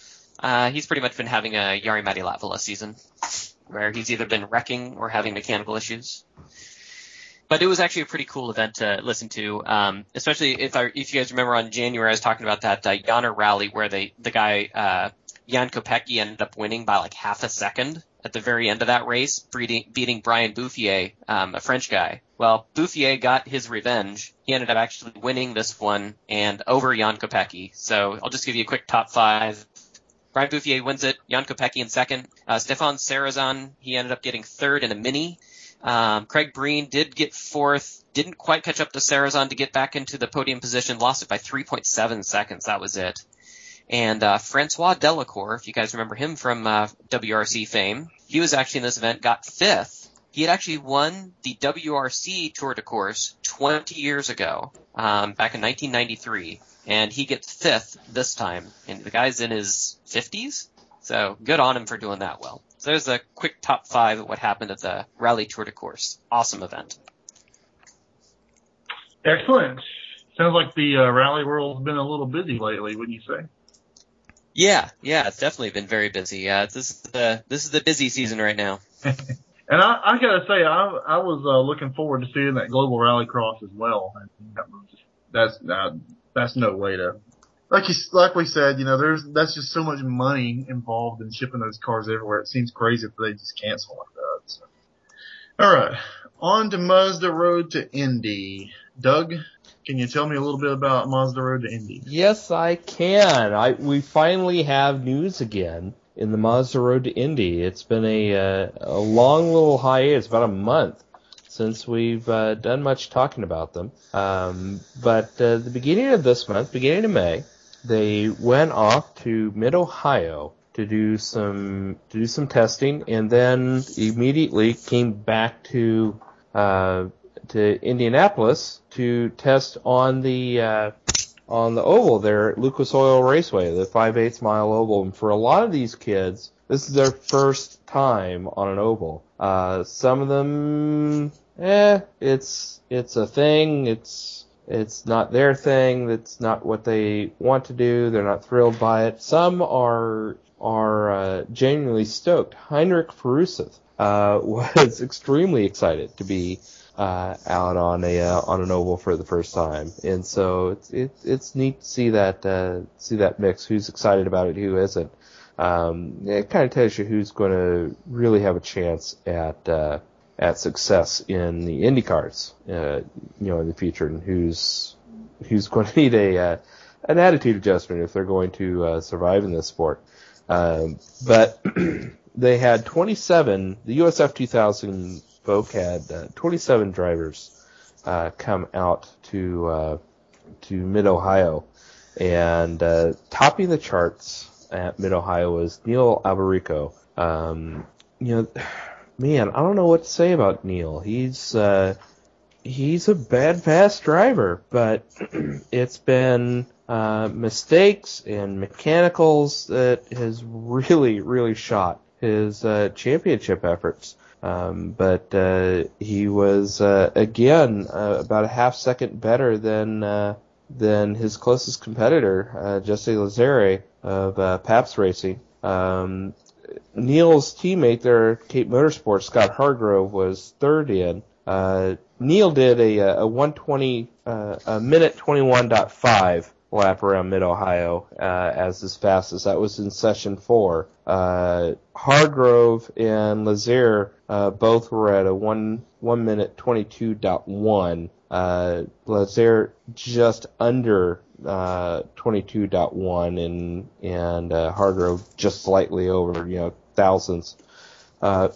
Uh, he's pretty much been having a Jari-Matti Latvala season, where he's either been wrecking or having mechanical issues. But it was actually a pretty cool event to listen to, um, especially if I, if you guys remember on January I was talking about that uh, Yonner rally where they, the guy uh, Jan Kopecky ended up winning by like half a second at the very end of that race, beating, beating Brian Bouffier, um, a French guy. Well, Bouffier got his revenge. He ended up actually winning this one and over Jan Kopecky. So I'll just give you a quick top five. Brian Bouffier wins it. Jan Kopecky in second. Uh, Stefan Sarrazin, he ended up getting third in a mini. Um, Craig Breen did get fourth. Didn't quite catch up to Sarrazin to get back into the podium position. Lost it by three point seven seconds. That was it. And uh, Francois Delacour, if you guys remember him from uh, W R C fame, he was actually in this event, got fifth. He had actually won the W R C Tour de Corse twenty years ago, um, back in nineteen ninety-three, and he gets fifth this time. And the guy's in his fifties, so good on him for doing that well. So there's a quick top five of what happened at the Rally Tour de Corse. Awesome event. Excellent. Sounds like the uh, rally world's been a little busy lately, wouldn't you say? Yeah, yeah, it's definitely been very busy. Uh, this is the this is the busy season right now. And I, I gotta say, I, I was uh, looking forward to seeing that Global Rallycross as well. That's uh, that's no way to, like you, like we said, you know, there's that's just so much money involved in shipping those cars everywhere. It seems crazy if they just cancel like that. So. All right, on to Mazda Road to Indy. Doug, can you tell me a little bit about Mazda Road to Indy? Yes, I can. I we finally have news again in the Mazda Road to Indy. It's been a uh, a long little hiatus, about a month since we've uh, done much talking about them. Um, but uh, the beginning of this month, beginning of May, they went off to Mid-Ohio to do some to do some testing, and then immediately came back to uh, to Indianapolis to test on the uh, on the oval there at Lucas Oil Raceway, the five eighths mile oval. And for a lot of these kids, this is their first time on an oval. Uh, some of them eh, it's it's a thing. It's it's not their thing. It's not what they want to do. They're not thrilled by it. Some are are uh, genuinely stoked. Heinrich Veruseth uh, was extremely excited to be uh, out on a uh, on an oval for the first time, and so it's it, it's neat to see that uh, see that mix. Who's excited about it? Who isn't? Um, it kind of tells you who's going to really have a chance at uh, at success in the IndyCars, uh, you know, in the future, and who's who's going to need a uh, an attitude adjustment if they're going to uh, survive in this sport. Um, but they had twenty-seven. The U S F two thousand folk had uh, twenty-seven drivers uh, come out to uh, to Mid-Ohio, and uh, topping the charts at Mid-Ohio was Neil Alberico. Um, you know, man, I don't know what to say about Neil. He's uh, he's a bad fast driver, but it's been uh, mistakes and mechanicals that has really, really shot his uh, championship efforts. Um, but uh, he was uh, again uh, about a half second better than uh, than his closest competitor, uh, Jesse Lazare of uh, Pabst Racing. Um, Neil's teammate there, Cape Motorsports, Scott Hargrove, was third in. Uh, Neil did a, a one twenty, uh, a minute twenty-one point five lap around Mid-Ohio uh, as his fastest. That was in session four. Uh, Hargrove and Lazare uh, both were at a one one minute twenty-two point one. Uh, Lazare just under uh, twenty-two point one, and and uh, Hargrove just slightly over, you know, thousandths. Uh,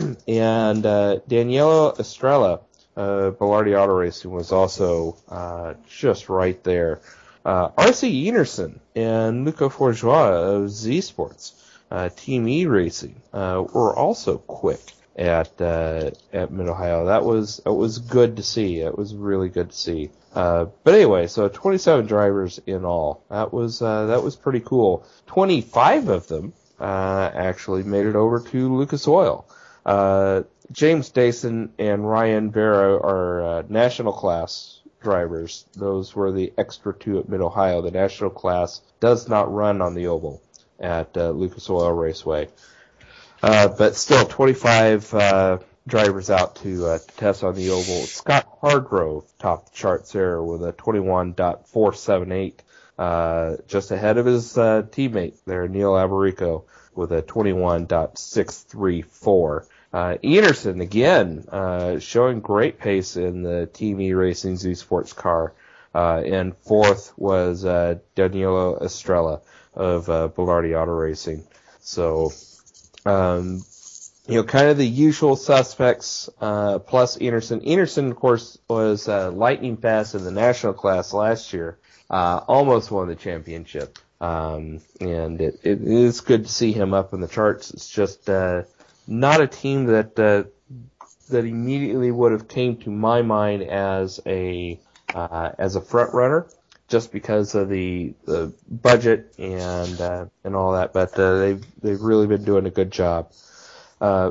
and uh, Daniela Estrella, uh, Belardi Auto Racing, was also uh, just right there. Uh, R C Enerson and Luca Forjois of Z Sports, uh, Team E Racing, uh, were also quick at uh, at Mid-Ohio. That was that was good to see. It was really good to see. Uh, but anyway, so twenty-seven drivers in all. That was uh, that was pretty cool. twenty-five of them uh, actually made it over to Lucas Oil. Uh, James Dason and Ryan Vera are uh, national class drivers. Those were the extra two at Mid-Ohio. The national class does not run on the oval at uh, Lucas Oil Raceway. Uh, but still, twenty-five uh, drivers out to, uh, to test on the oval. Scott Hargrove topped the charts there with a twenty-one point four seven eight, uh, just ahead of his uh, teammate there, Neil Alberico, with a twenty-one point six three four. Uh, Enerson, again, uh, showing great pace in the Team E Racing Z Sports car. Uh, and fourth was, uh, Danilo Estrella of, uh, Belardi Auto Racing. So, um, you know, kind of the usual suspects, uh, plus Enerson. Enerson, of course, was, uh, lightning fast in the national class last year. Uh, almost won the championship. Um, and it, it is good to see him up in the charts. It's just, uh, not a team that uh, that immediately would have came to my mind as a uh, as a front runner, just because of the, the budget and uh, and all that. But uh, they've they've really been doing a good job. Uh,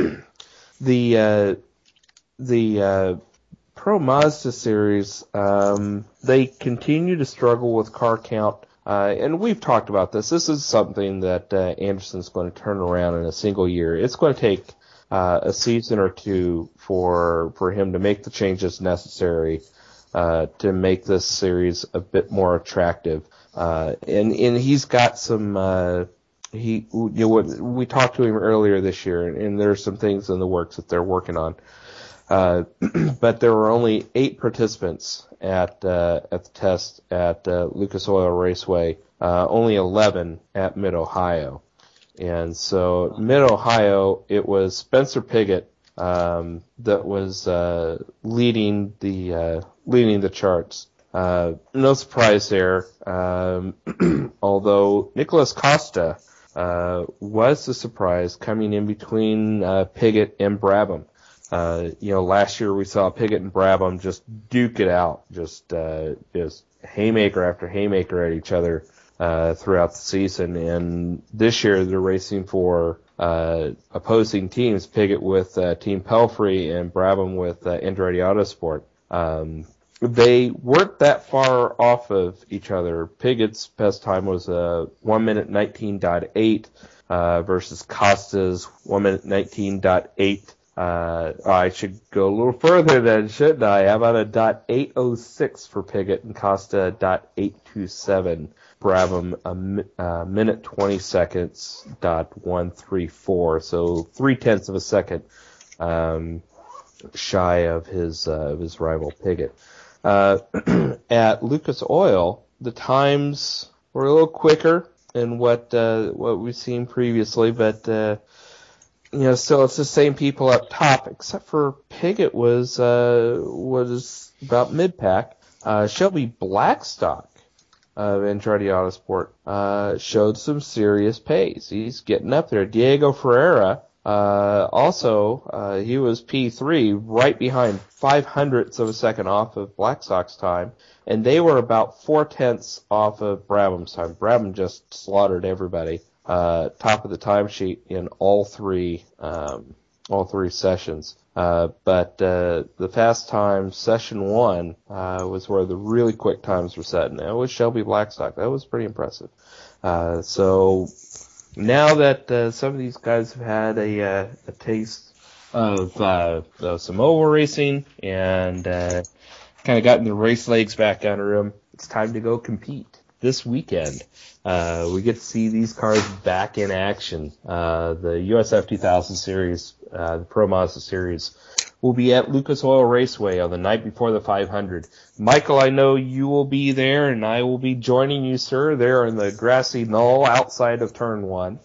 the uh, the uh, Pro Mazda series, um, they continue to struggle with car count. Uh, and we've talked about this. This is something that uh, Anderson's going to turn around in a single year. It's going to take uh, a season or two for for him to make the changes necessary uh, to make this series a bit more attractive. Uh, and and he's got some. Uh, he you know we talked to him earlier this year, and, and there are some things in the works that they're working on. Uh, but there were only eight participants at uh, at the test at uh, Lucas Oil Raceway, uh, only eleven at Mid-Ohio. And so Mid-Ohio, it was Spencer Pigot um, that was uh, leading the uh, leading the charts. Uh, no surprise there, um, although Nicholas Costa uh, was the surprise coming in between uh, Pigot and Brabham. Uh, you know, last year we saw Pigot and Brabham just duke it out, just, uh, just haymaker after haymaker at each other, uh, throughout the season. And this year they're racing for, uh, opposing teams, Piggott with uh, Team Pelfrey and Brabham with uh, Andretti Autosport. Um, they weren't that far off of each other. Piggott's best time was uh, one minute nineteen point eight uh, versus Costa's one minute nineteen point eight. Uh, I should go a little further then, shouldn't I? How about a dot eight oh six for Piggott and Costa dot eight two seven. Brabham a mi- uh, minute twenty seconds dot one three four, so three tenths of a second um, shy of his uh, of his rival Piggott. Uh, at Lucas Oil, the times were a little quicker than what uh, what we've seen previously, but uh, you know, still it's the same people up top, except for Piggott was uh, was about mid pack. Uh, Shelby Blackstock of Andretti Autosport uh, showed some serious pace. He's getting up there. Diego Ferreira, uh, also, uh, he was P three, right behind five hundredths of a second off of Blackstock's time, and they were about four tenths off of Brabham's time. Brabham just slaughtered everybody, uh, top of the timesheet in all three, um, all three sessions. Uh, but, uh, the fast time, session one, uh, was where the really quick times were set. And that was Shelby Blackstock. That was pretty impressive. Uh, so now that, uh, some of these guys have had a, uh, a taste of, uh, of some oval racing and, uh, kind of gotten the race legs back under them, it's time to go compete. This weekend, uh, we get to see these cars back in action. Uh, the U S F two thousand series, uh, the Pro Mazda series, will be at Lucas Oil Raceway on the night before the five hundred. Michael, I know you will be there, and I will be joining you, sir, there in the grassy knoll outside of turn one.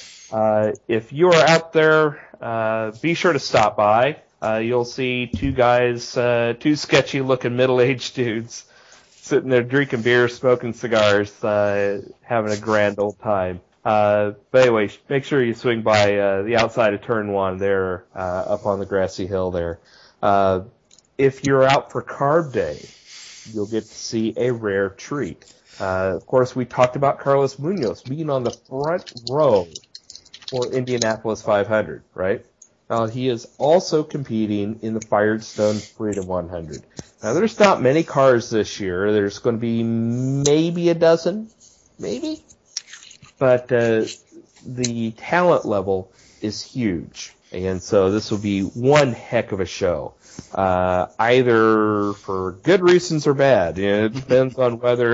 Uh, if you are out there, uh, be sure to stop by. Uh, you'll see two guys, uh, two sketchy-looking middle-aged dudes sitting there drinking beer, smoking cigars, uh, having a grand old time. Uh, but anyway, make sure you swing by, uh, the outside of turn one there, uh, up on the grassy hill there. Uh, if you're out for Carb Day, you'll get to see a rare treat. Uh, of course, we talked about Carlos Munoz being on the front row for Indianapolis five hundred, right? Uh, he is also competing in the Firestone Freedom one hundred. Now, there's not many cars this year. There's going to be maybe a dozen, maybe. But uh, the talent level is huge. And so this will be one heck of a show, uh, either for good reasons or bad. You know, it depends on whether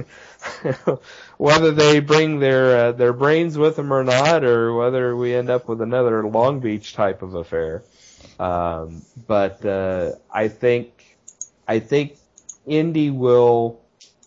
whether they bring their uh, their brains with them or not, or whether we end up with another Long Beach type of affair. Um, but uh, I think I think Indy will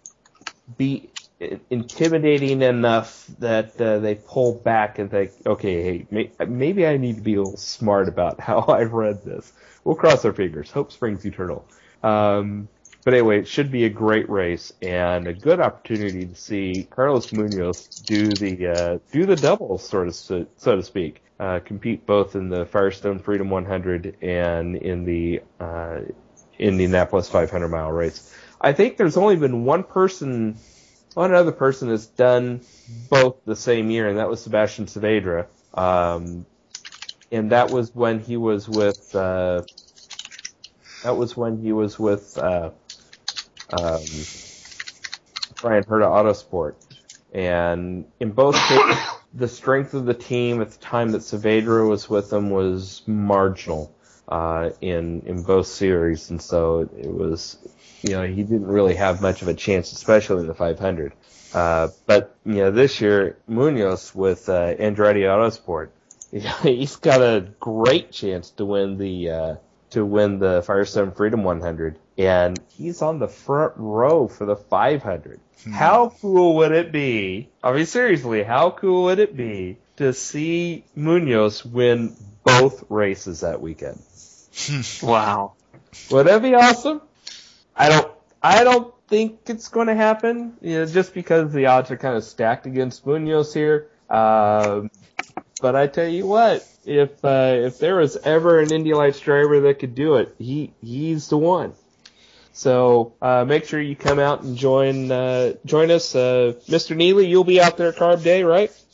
be intimidating enough that uh, they pull back and think, okay, hey, may- maybe I need to be a little smart about how I read this. We'll cross our fingers. Hope springs eternal. Um, but anyway, it should be a great race and a good opportunity to see Carlos Munoz do the uh, do the double, sort of so, so to speak. Uh, compete both in the Firestone Freedom one hundred and in the uh, Indianapolis five hundred mile race. I think there's only been one person. One other person has done both the same year, and that was Sebastian Saavedra. Um, and that was when he was with, uh, that was when he was with, uh, um, Brian Herta Autosport. And in both cases, the strength of the team at the time that Saavedra was with them was marginal, uh, in, in both series. And so it was, you know, he didn't really have much of a chance, especially in the five hundred. Uh, but, you know, this year, Munoz with uh, Andretti Autosport, he's got a great chance to win the uh, to win the Firestone Freedom one hundred, and he's on the front row for the five hundred. Hmm. How cool would it be? I mean, seriously, how cool would it be to see Munoz win both races that weekend? Wow. Would that be awesome? I don't, I don't think it's going to happen, you know, just because the odds are kind of stacked against Munoz here. Um, but I tell you what, if, uh, if there was ever an Indy Lights driver that could do it, he, he's the one. So, uh, make sure you come out and join, uh, join us. Uh, Mister Neely, you'll be out there at Carb Day, right?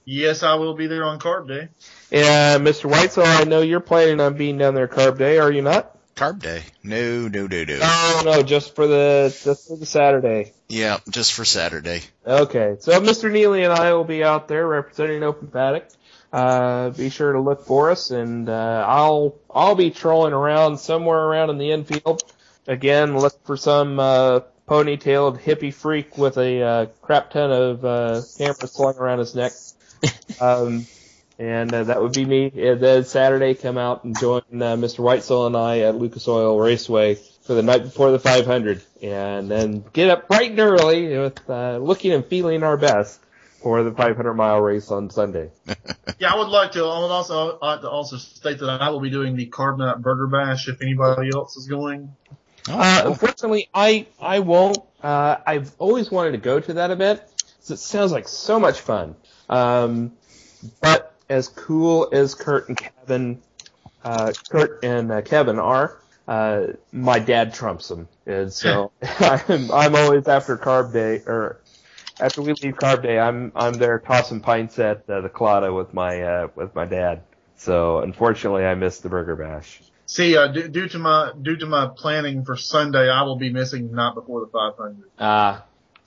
Yes, I will be there on Carb Day. And Mister Whitesell, I know you're planning on being down there Carb Day, are you not? Carb Day? No, no, no, no. No, no, just for the just for the Saturday. Yeah, just for Saturday. Okay, so Mister Neely and I will be out there representing Open Paddock. Uh, be sure to look for us, and uh, I'll I'll be trolling around somewhere around in the infield. Again, look for some uh, ponytailed hippie freak with a uh, crap ton of uh, cameras slung around his neck. Um, and uh, that would be me. And then Saturday, come out and join uh, Mister Whitesell and I at Lucas Oil Raceway for the night before the five hundred, and then get up bright and early with uh, looking and feeling our best for the five hundred mile race on Sunday. Yeah, I would like to. I would also like to also state that I will be doing the Carb Nut Burger Bash if anybody else is going. Oh, Uh, cool. unfortunately, I I won't. Uh, I've always wanted to go to that event because it sounds like so much fun. Um, but as cool as Kurt and Kevin, uh, Kurt and uh, Kevin are, uh, my dad trumps them, and so I'm I'm always after Carb Day, or after we leave Carb Day, I'm I'm there tossing pints at uh, the Clada with my uh, with my dad. So unfortunately, I missed the Burger Bash. See, uh, due, due to my due to my planning for Sunday, I will be missing the night before the five hundred. Ah.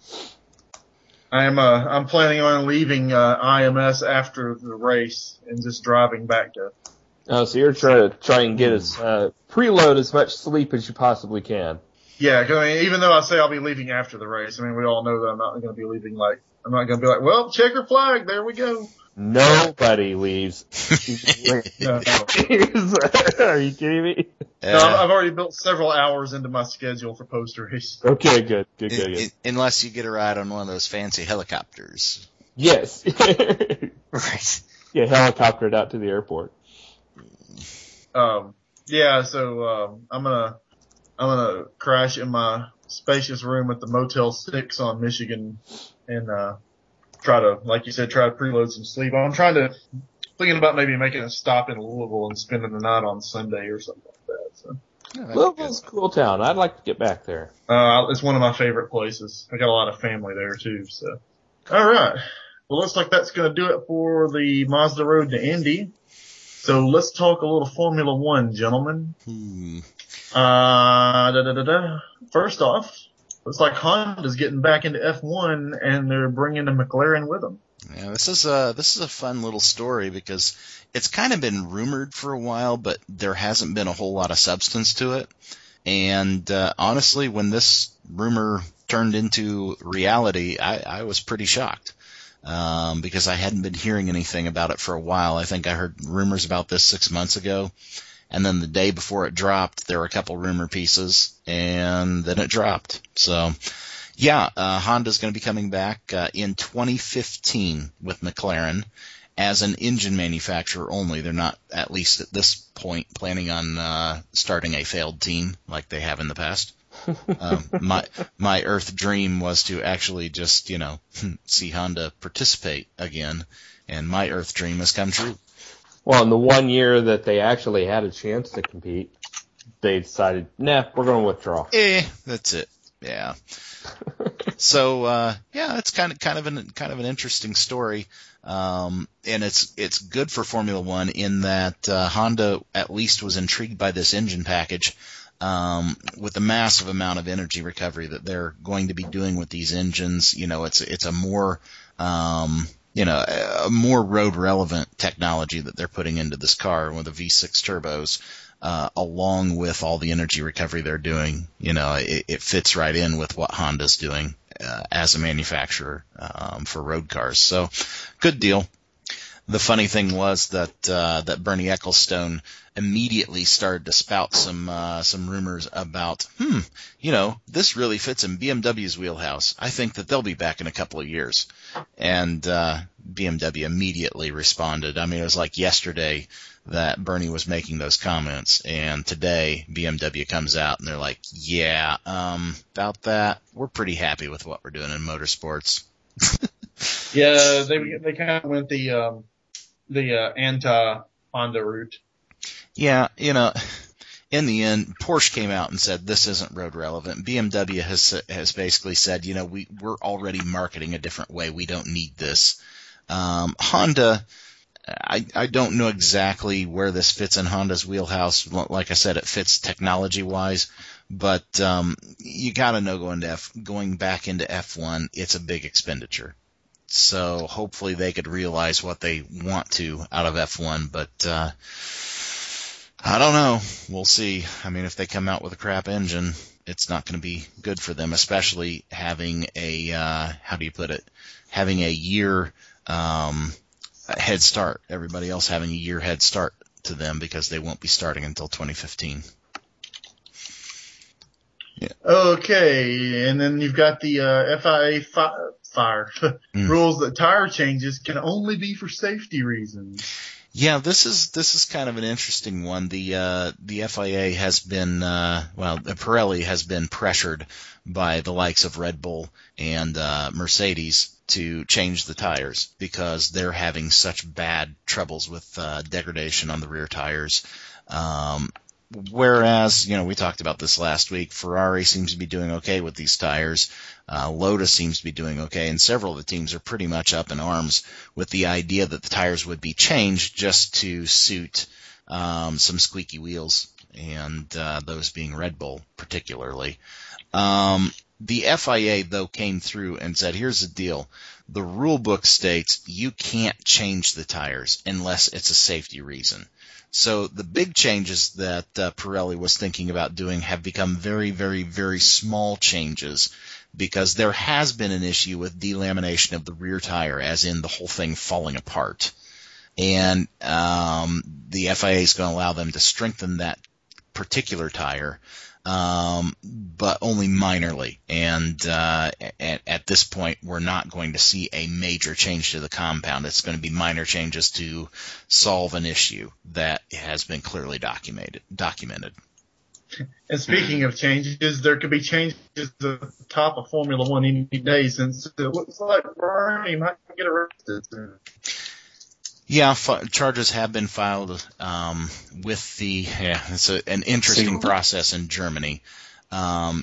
I am uh, I'm planning on leaving uh, I M S after the race and just driving back to. Oh, so you're trying to try and get as uh, preload as much sleep as you possibly can. Yeah, 'cause I mean, even though I say I'll be leaving after the race, I mean, we all know that I'm not going to be leaving like I'm not going to be like, well, checker flag, there we go. Nobody leaves. No, Are you kidding me? no, Uh, I've already built several hours into my schedule for post race. Okay, good, good, good, i- good. i- unless you get a ride on one of those fancy helicopters. Yes. Right. Get helicoptered out to the airport. Um, yeah, so um, I'm gonna I'm gonna crash in my spacious room at the Motel Six on Michigan and uh, try to, like you said, try to preload some sleep. I'm trying to thinking about maybe making a stop in Louisville and spending the night on Sunday or something like that. So Yeah, that'd be Louisville's a good. cool town. I'd like to get back there. uh, it's one of my favorite places. I got a lot of family there too. So all right, well, looks like that's gonna do it for the Mazda Road to Indy. So let's talk a little Formula One, gentlemen. Hmm. Uh, da, da, da, da. First off, looks like Honda's getting back into F one and they're bringing a McLaren with them. Yeah, this is a this is a fun little story because it's kind of been rumored for a while, but there hasn't been a whole lot of substance to it. And uh, honestly, when this rumor turned into reality, I, I was pretty shocked um, because I hadn't been hearing anything about it for a while. I think I heard rumors about this six months ago, and then the day before it dropped, there were a couple rumor pieces, and then it dropped. So. Yeah, uh, Honda's going to be coming back uh, in twenty fifteen with McLaren as an engine manufacturer only. They're not, at least at this point, planning on uh, starting a failed team like they have in the past. um, my my Earth dream was to actually just, you know, see Honda participate again, and my Earth dream has come true. Well, in the one year that they actually had a chance to compete, they decided, nah, we're going to withdraw. Eh, that's it. Yeah. So uh, yeah, it's kind of kind of an kind of an interesting story, um, and it's it's good for Formula One in that uh, Honda at least was intrigued by this engine package, um, with the massive amount of energy recovery that they're going to be doing with these engines. You know, it's it's a more um, you know a more road relevant technology that they're putting into this car with the V six turbos. Uh, along with all the energy recovery they're doing, you know, it, it fits right in with what Honda's doing uh, as a manufacturer um, for road cars. So, good deal. The funny thing was that uh, that Bernie Ecclestone immediately started to spout some uh, some rumors about, hmm, you know, this really fits in B M W's wheelhouse. I think that they'll be back in a couple of years. And uh, B M W immediately responded. I mean, it was like yesterday that Bernie was making those comments, and today B M W comes out and they're like, yeah, um, about that, we're pretty happy with what we're doing in motorsports. Yeah, they they kind of went the um, the uh, anti Honda route. Yeah, you know, in the end, Porsche came out and said this isn't road relevant. B M W has has basically said, you know, we we're already marketing a different way. We don't need this. Um, Honda, I, I don't know exactly where this fits in Honda's wheelhouse. Like I said, it fits technology-wise, but um, you got to know going to F, going back into F one, it's a big expenditure. So hopefully they could realize what they want to out of F one, but uh, I don't know. We'll see. I mean, if they come out with a crap engine, it's not going to be good for them, especially having a, uh, how do you put it, having a year um, head start. Everybody else having a year head start to them because they won't be starting until twenty fifteen. Yeah. Okay, and then you've got the uh, F I A fi- fire Mm. rules that tire changes can only be for safety reasons. Yeah, this is this is kind of an interesting one. The uh, the F I A has been uh, well, Pirelli has been pressured by the likes of Red Bull and uh, Mercedes to change the tires because they're having such bad troubles with uh, degradation on the rear tires. Um, Whereas, you know, we talked about this last week, Ferrari seems to be doing okay with these tires. Uh, Lotus seems to be doing okay, and several of the teams are pretty much up in arms with the idea that the tires would be changed just to suit um, some squeaky wheels, and uh, those being Red Bull particularly. Um, the F I A, though, came through and said, here's the deal. The rule book states you can't change the tires unless it's a safety reason. So the big changes that uh, Pirelli was thinking about doing have become very, very, very small changes because there has been an issue with delamination of the rear tire, as in the whole thing falling apart. And um, the F I A is going to allow them to strengthen that particular tire, um, but only minorly. And uh, at, at this point, we're not going to see a major change to the compound. It's going to be minor changes to solve an issue that has been clearly documented. documented. And speaking of changes, there could be changes at the top of Formula One any day since it looks like Bernie might get arrested soon. Yeah, f- charges have been filed um, with the. Yeah, it's a, an interesting process in Germany. Um,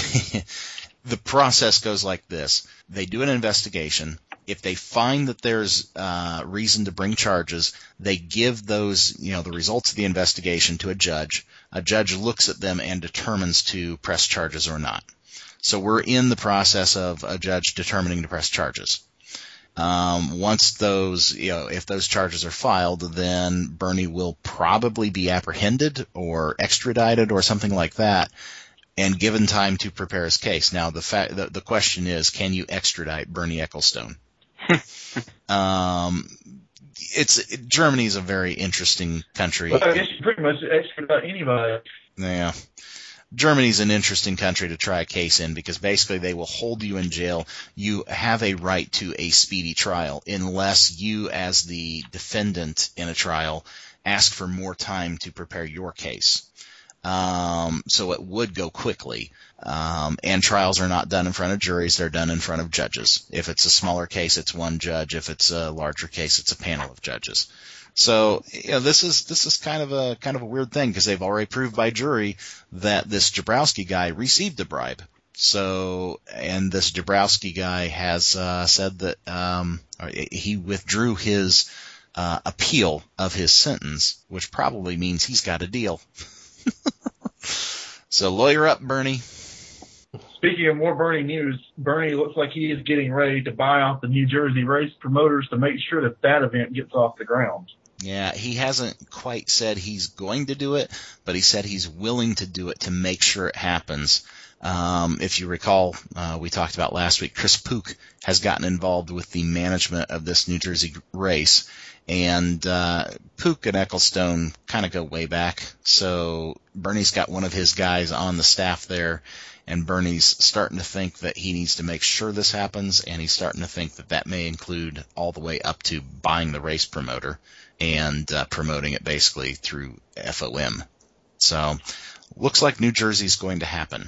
the process goes like this: they do an investigation. If they find that there's uh, reason to bring charges, they give those, you know, the results of the investigation to a judge. A judge looks at them and determines to press charges or not. So we're in the process of a judge determining to press charges. Um, once those, you know, if those charges are filed, then Bernie will probably be apprehended or extradited or something like that, and given time to prepare his case. Now, the fact, the, the question is, can you extradite Bernie Ecclestone? um, it's it, Germany is a very interesting country. Well, I guess you pretty much extradite anybody. Yeah. Germany's an interesting country to try a case in because basically they will hold you in jail. You have a right to a speedy trial unless you, as the defendant in a trial, ask for more time to prepare your case. Um, so it would go quickly. Um, and trials are not done in front of juries. They're done in front of judges. If it's a smaller case, it's one judge. If it's a larger case, it's a panel of judges. So, you know, this is this is kind of a kind of a weird thing because they've already proved by jury that this Jabrowski guy received a bribe. So, and this Jabrowski guy has uh, said that um, he withdrew his uh, appeal of his sentence, which probably means he's got a deal. So, lawyer up, Bernie. Speaking of more Bernie news, Bernie looks like he is getting ready to buy off the New Jersey race promoters to make sure that that event gets off the ground. Yeah, he hasn't quite said he's going to do it, but he said he's willing to do it to make sure it happens. Um, if you recall, uh, we talked about last week, Chris Pook has gotten involved with the management of this New Jersey race, and uh, Pook and Ecclestone kind of go way back. So Bernie's got one of his guys on the staff there, and Bernie's starting to think that he needs to make sure this happens, and he's starting to think that that may include all the way up to buying the race promoter and uh, promoting it basically through F O M. So looks like New Jersey's going to happen.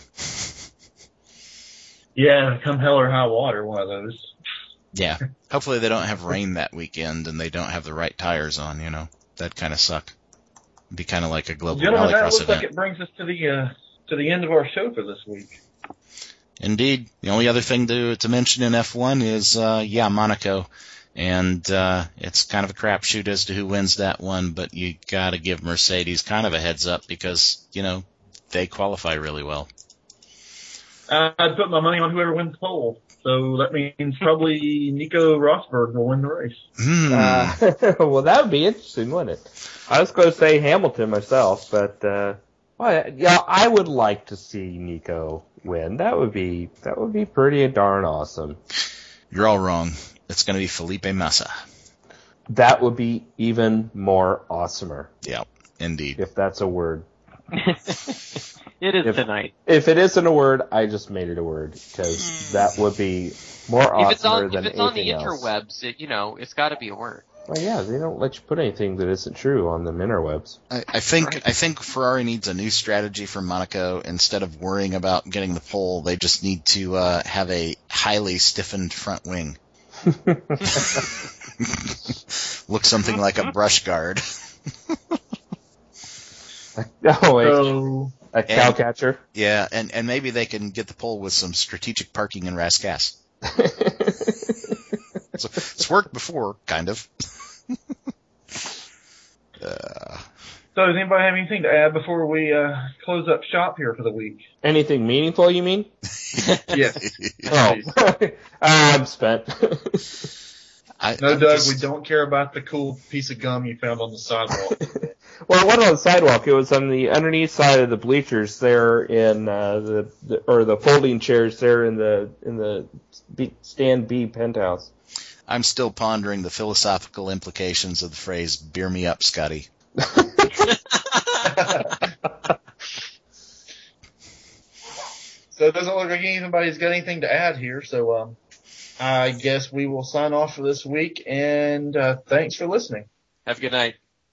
Yeah, come hell or high water, one of those. Yeah. Hopefully they don't have rain that weekend and they don't have the right tires on, you know. That'd kind of suck. It'd be kind of like a global Gentlemen, that rallycross looks event. like it brings us to the uh, to the end of our show for this week. Indeed. The only other thing to to mention in F one is, uh, yeah, Monaco. And uh, it's kind of a crapshoot as to who wins that one, but you got to give Mercedes kind of a heads up because, you know, they qualify really well. Uh, I'd put my money on whoever wins the pole. So that means probably Nico Rosberg will win the race. Hmm. Uh, well, that would be interesting, wouldn't it? I was going to say Hamilton myself, but uh, well, yeah, I would like to see Nico win. That would be that would be pretty darn awesome. You're all wrong. It's going to be Felipe Massa. That would be even more awesomer. Yeah, indeed. If that's a word. It is If- tonight. If it isn't a word, I just made it a word because that would be more If it's awesomer on, than if it's on the anything else. interwebs, it, you know, it's got to be a word. Well, yeah, they don't let you put anything that isn't true on the interwebs. I, I think Right. I think Ferrari needs a new strategy for Monaco. Instead of worrying about getting the pole, they just need to uh, have a highly stiffened front wing. Look something like a brush guard. Oh, wait, So a cow and- catcher. Yeah, and, and maybe they can get the pole with some strategic parking in Rascasse. So, it's worked before, kind of. uh, So does anybody have anything to add before we uh, close up shop here for the week? Anything meaningful, you mean? Yes. Oh, I'm spent. I, No, I'm Doug, just- we don't care about the cool piece of gum you found on the sidewalk. Well, it wasn't on the sidewalk. It was on the underneath side of the bleachers there in uh, the, the or the folding chairs there in the in the B, stand B penthouse. I'm still pondering the philosophical implications of the phrase "beer me up, Scotty." So it doesn't look like anybody's got anything to add here. So um, I guess we will sign off for this week. And uh, thanks for listening. Have a good night.